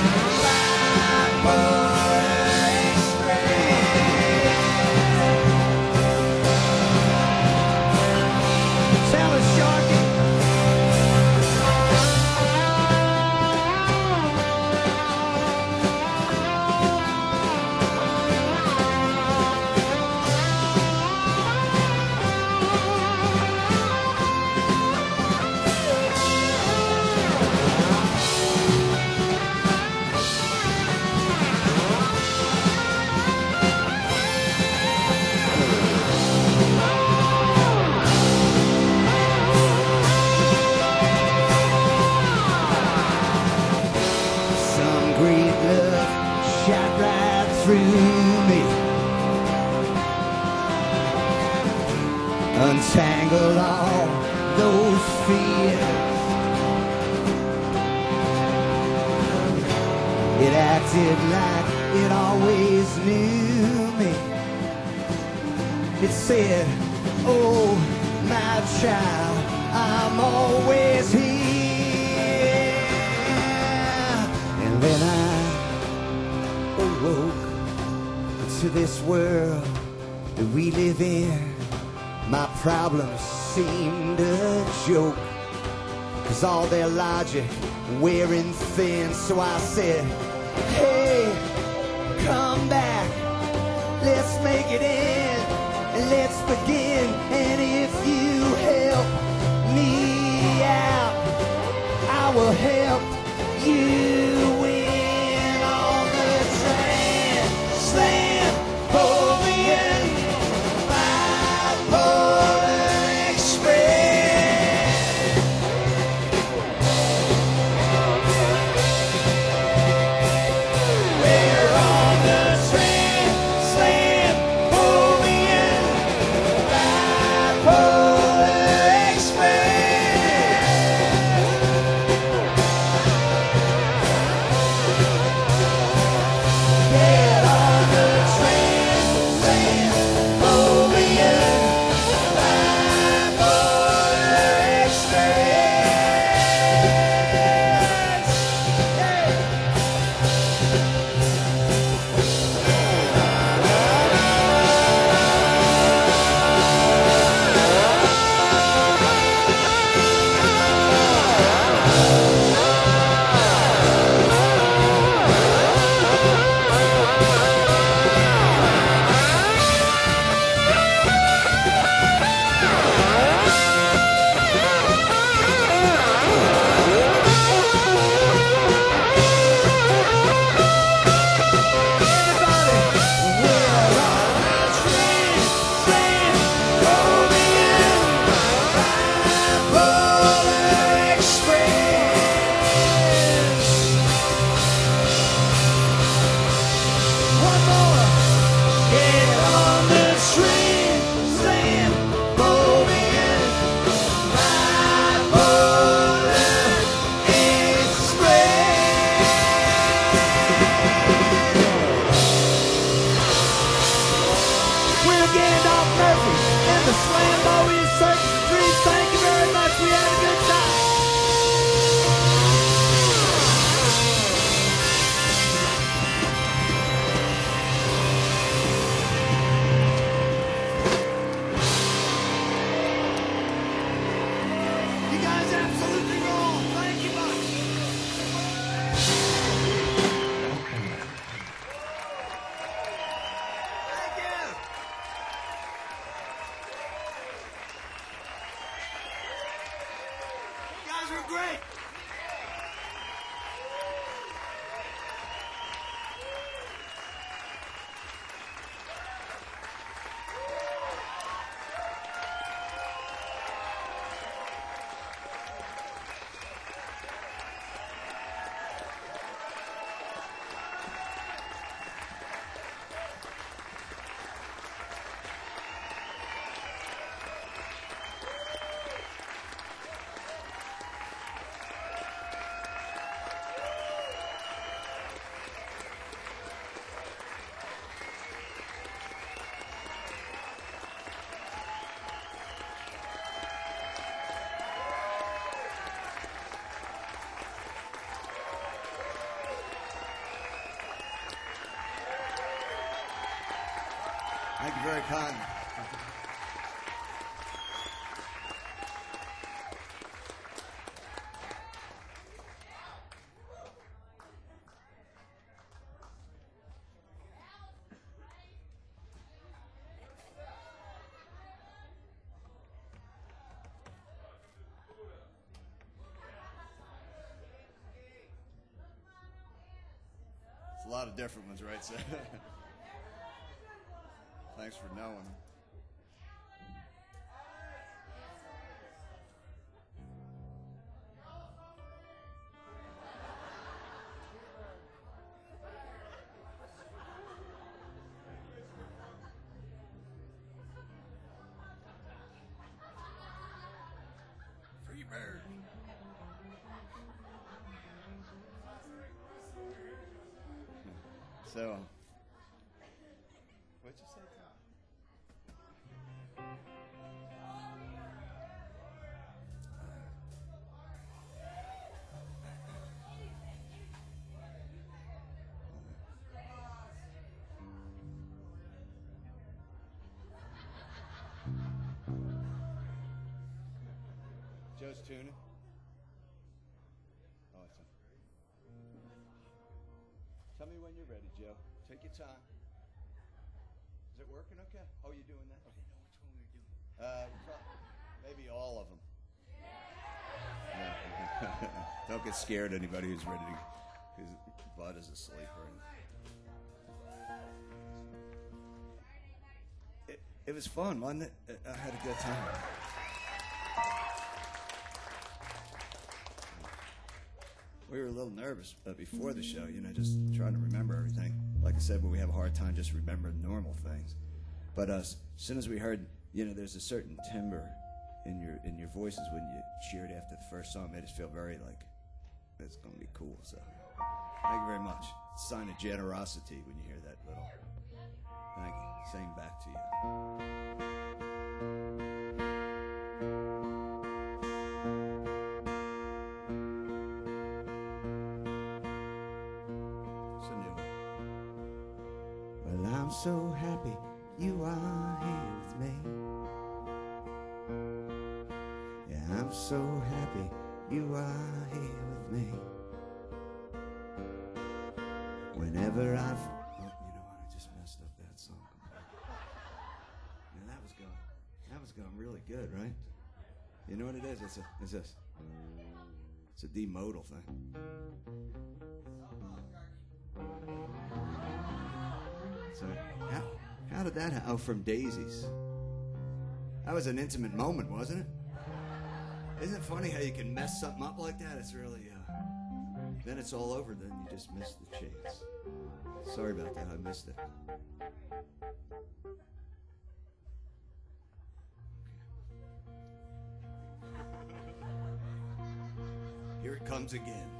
S3: bipolar express. Tell us, Sharky. Some great love shot right through me, untangled all those fears. It acted like it always knew me. It said, oh, my child, I'm always here. And when I awoke to this world that we live in, my problems seemed a joke, 'cause all their logic wearing thin. So I said, hey, come back, let's make it in, and let's begin. And if you help me out, I will help you win. On the Translambovian bipolar express. We're on the Translambovian bipolar express.
S2: Thank you very kind. It's a lot of different ones, right? So thanks for knowing. Free bird. So, what'd you say, Tom? Joe's tuning. Oh, it's on. Tell me when you're ready, Joe. Take your time. Is it working okay? Oh, you're doing that? Okay, no, which one are we doing? Maybe all of them. No. Don't get scared, anybody who's ready to, whose butt is asleep or anything. It was fun, wasn't it? I had a good time. We were a little nervous before the show, just trying to remember everything. Like I said, but we have a hard time just remembering normal things. But as soon as we heard, there's a certain timbre in your voices when you cheered after the first song, made us feel very like it's going to be cool. So thank you very much. It's a sign of generosity when you hear that little. Thank you. Same back to you.
S3: I'm so happy you are here with me. Yeah, I'm so happy you are here with me. Whenever I've... Oh, you know what? I just messed up that song. Yeah, that was going really good, right? You know what it is? It's a D-modal thing. So how did that happen? Oh, from Daisies. That was an intimate moment, wasn't it? Isn't it funny how you can mess something up like that? It's really, then it's all over, then you just miss the chance. Sorry about that, I missed it. Here it comes again.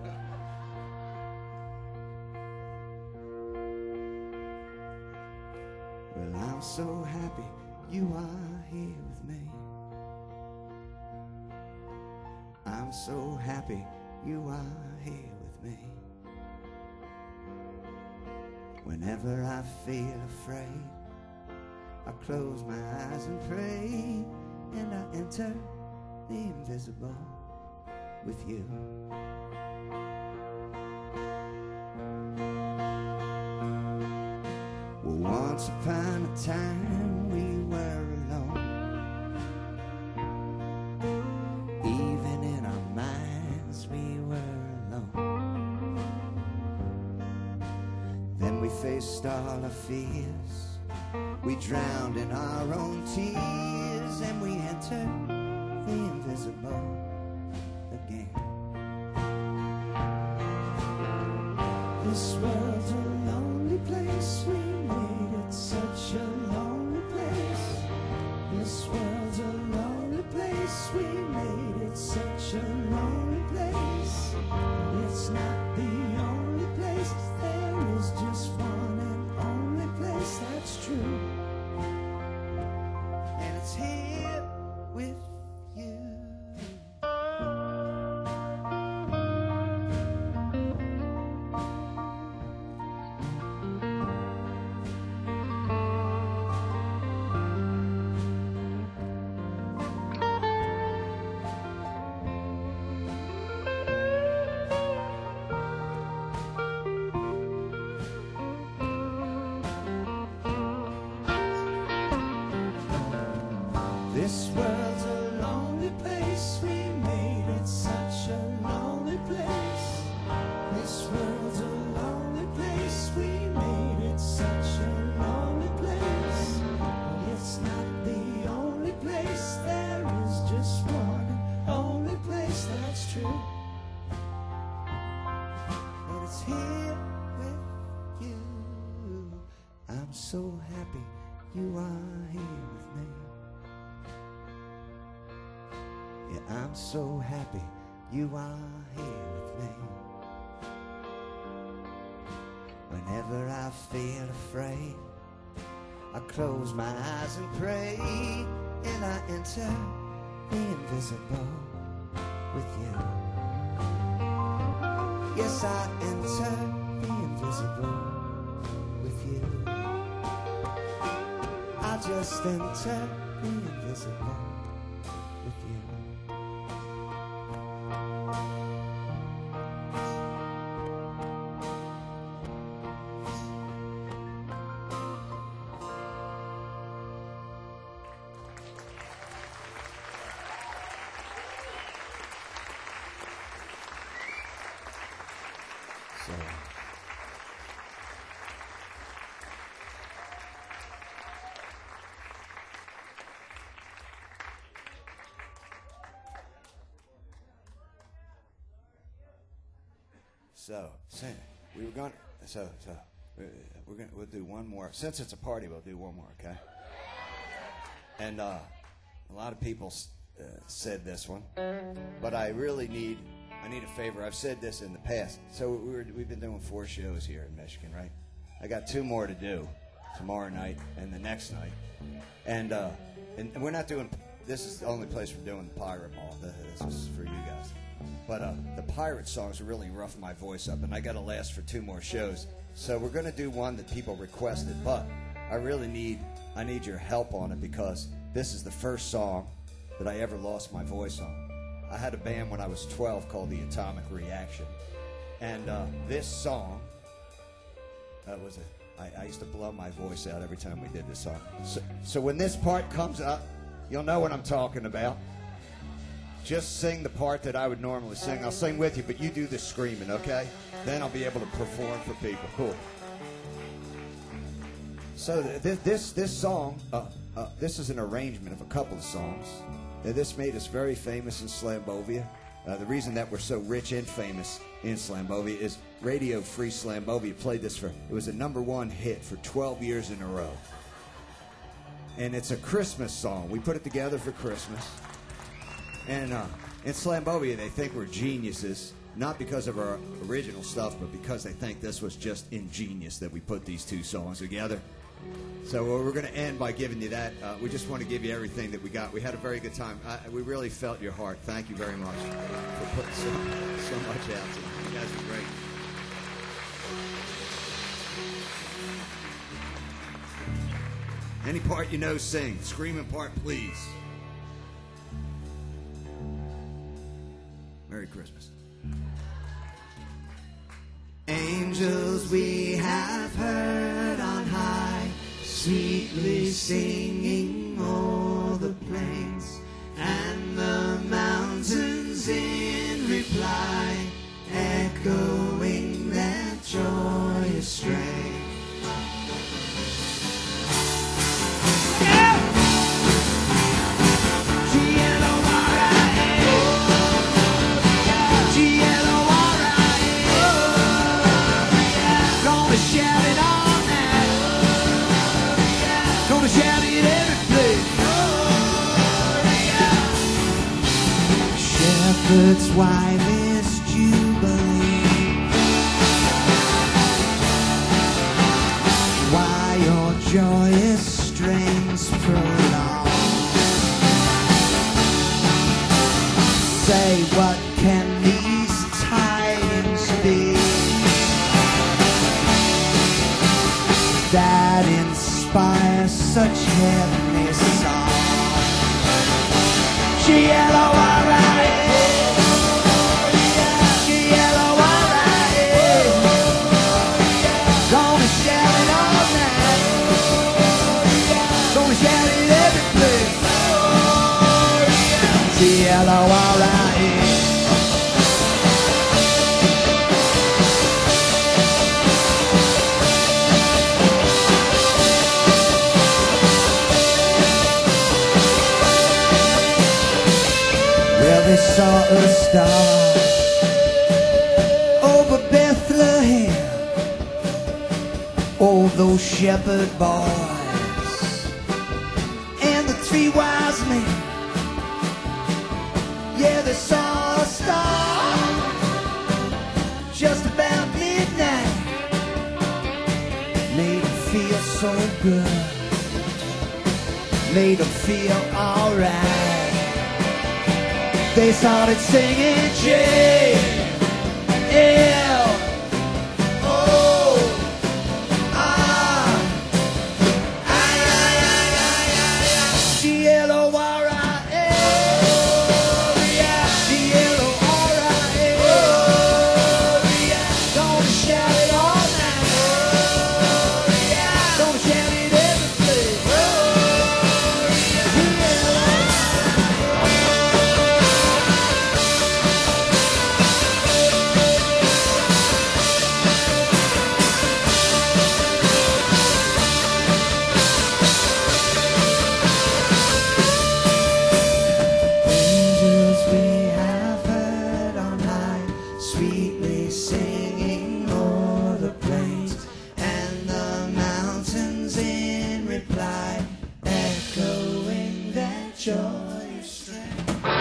S3: Well, I'm so happy you are here with me. I'm so happy you are here with me. Whenever I feel afraid, I close my eyes and pray, and I enter the invisible with you. Once upon a time we were alone. Even in our minds we were alone. Then we faced all our fears. We drowned in our own tears, and we entered the invisible again. This world's a lonely place. We made it such a lonely place. This world's a lonely place. We made it such a lonely place. It's not the only place. There is just one and only place that's true. And it's here with you. This world's a lonely place. We made it such a lonely place. This world's a lonely place. We made it such a lonely place. It's not the only place. There is just one only place that's true. And it's here with you. I'm so happy you are here with me. Yeah, I'm so happy you are here with me. Whenever I feel afraid, I close my eyes and pray, and I enter the invisible with you. Yes, I enter the invisible with you. I just enter the invisible with you. We'll do one more. Since it's a party, we'll do one more, okay? And a lot of people said this one, but I need a favor. I've said this in the past. So we've been doing 4 shows here in Michigan, right? I got 2 more to do tomorrow night and the next night, and we're not doing. This is the only place we're doing the Pirate Mall. This is for you guys. But the pirate songs really rough my voice up, and I got to last for 2 more shows. So we're going to do one that people requested, but I need your help on it, because this is the first song that I ever lost my voice on. I had a band when I was 12 called The Atomic Reaction, and this song I used to blow my voice out every time we did this song. So when this part comes up, you'll know what I'm talking about. Just sing the part that I would normally sing. I'll sing with you, but you do the screaming, okay? Then I'll be able to perform for people. Cool. So this song, this is an arrangement of a couple of songs. This made us very famous in Slambovia. The reason that we're so rich and famous in Slambovia is Radio Free Slambovia played this it was a #1 hit for 12 years in a row. And it's a Christmas song. We put it together for Christmas. And in Slambovia, they think we're geniuses, not because of our original stuff, but because they think this was just ingenious that we put these 2 songs together. So we're going to end by giving you that. We just want to give you everything that we got. We had a very good time. We really felt your heart. Thank you very much for putting so much out. You guys are great. Any part you know, sing. Screaming part, please. Merry Christmas. Angels we have heard on high, sweetly singing o'er the plains, and the mountains in reply, echoing their joyous strain. Shepherd's wildest jubilee. Why your joyous strains prolong? Say, what can these tidings be that inspire such heavenly song? G-L-O-R-I-A, G-L-O-R-I-A, gonna shout it all night, gonna shout it every place. saw a star over Bethlehem. Oh, those shepherd boys and the three wise men. Yeah, they saw a star just about midnight. Made them feel so good, made them feel alright. They started singing angels we have heard on high, sweetly singing o'er the plains and the mountains in reply, echoing that joyous strain.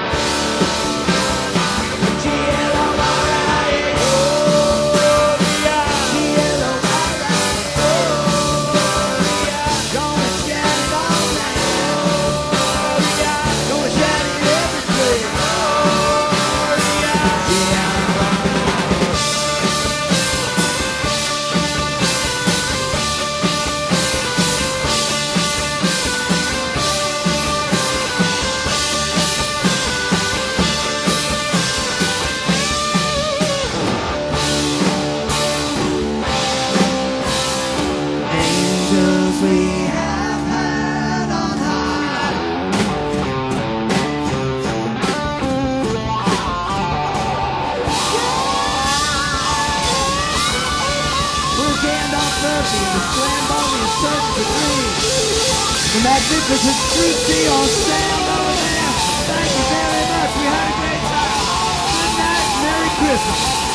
S3: Angels we have heard on high. We're Gandalf Murphy, the flamboyant surgeon of dreams. The magnificent Street Tea on sale over there. Thank you very much. We had a great time. Good night. Merry Christmas.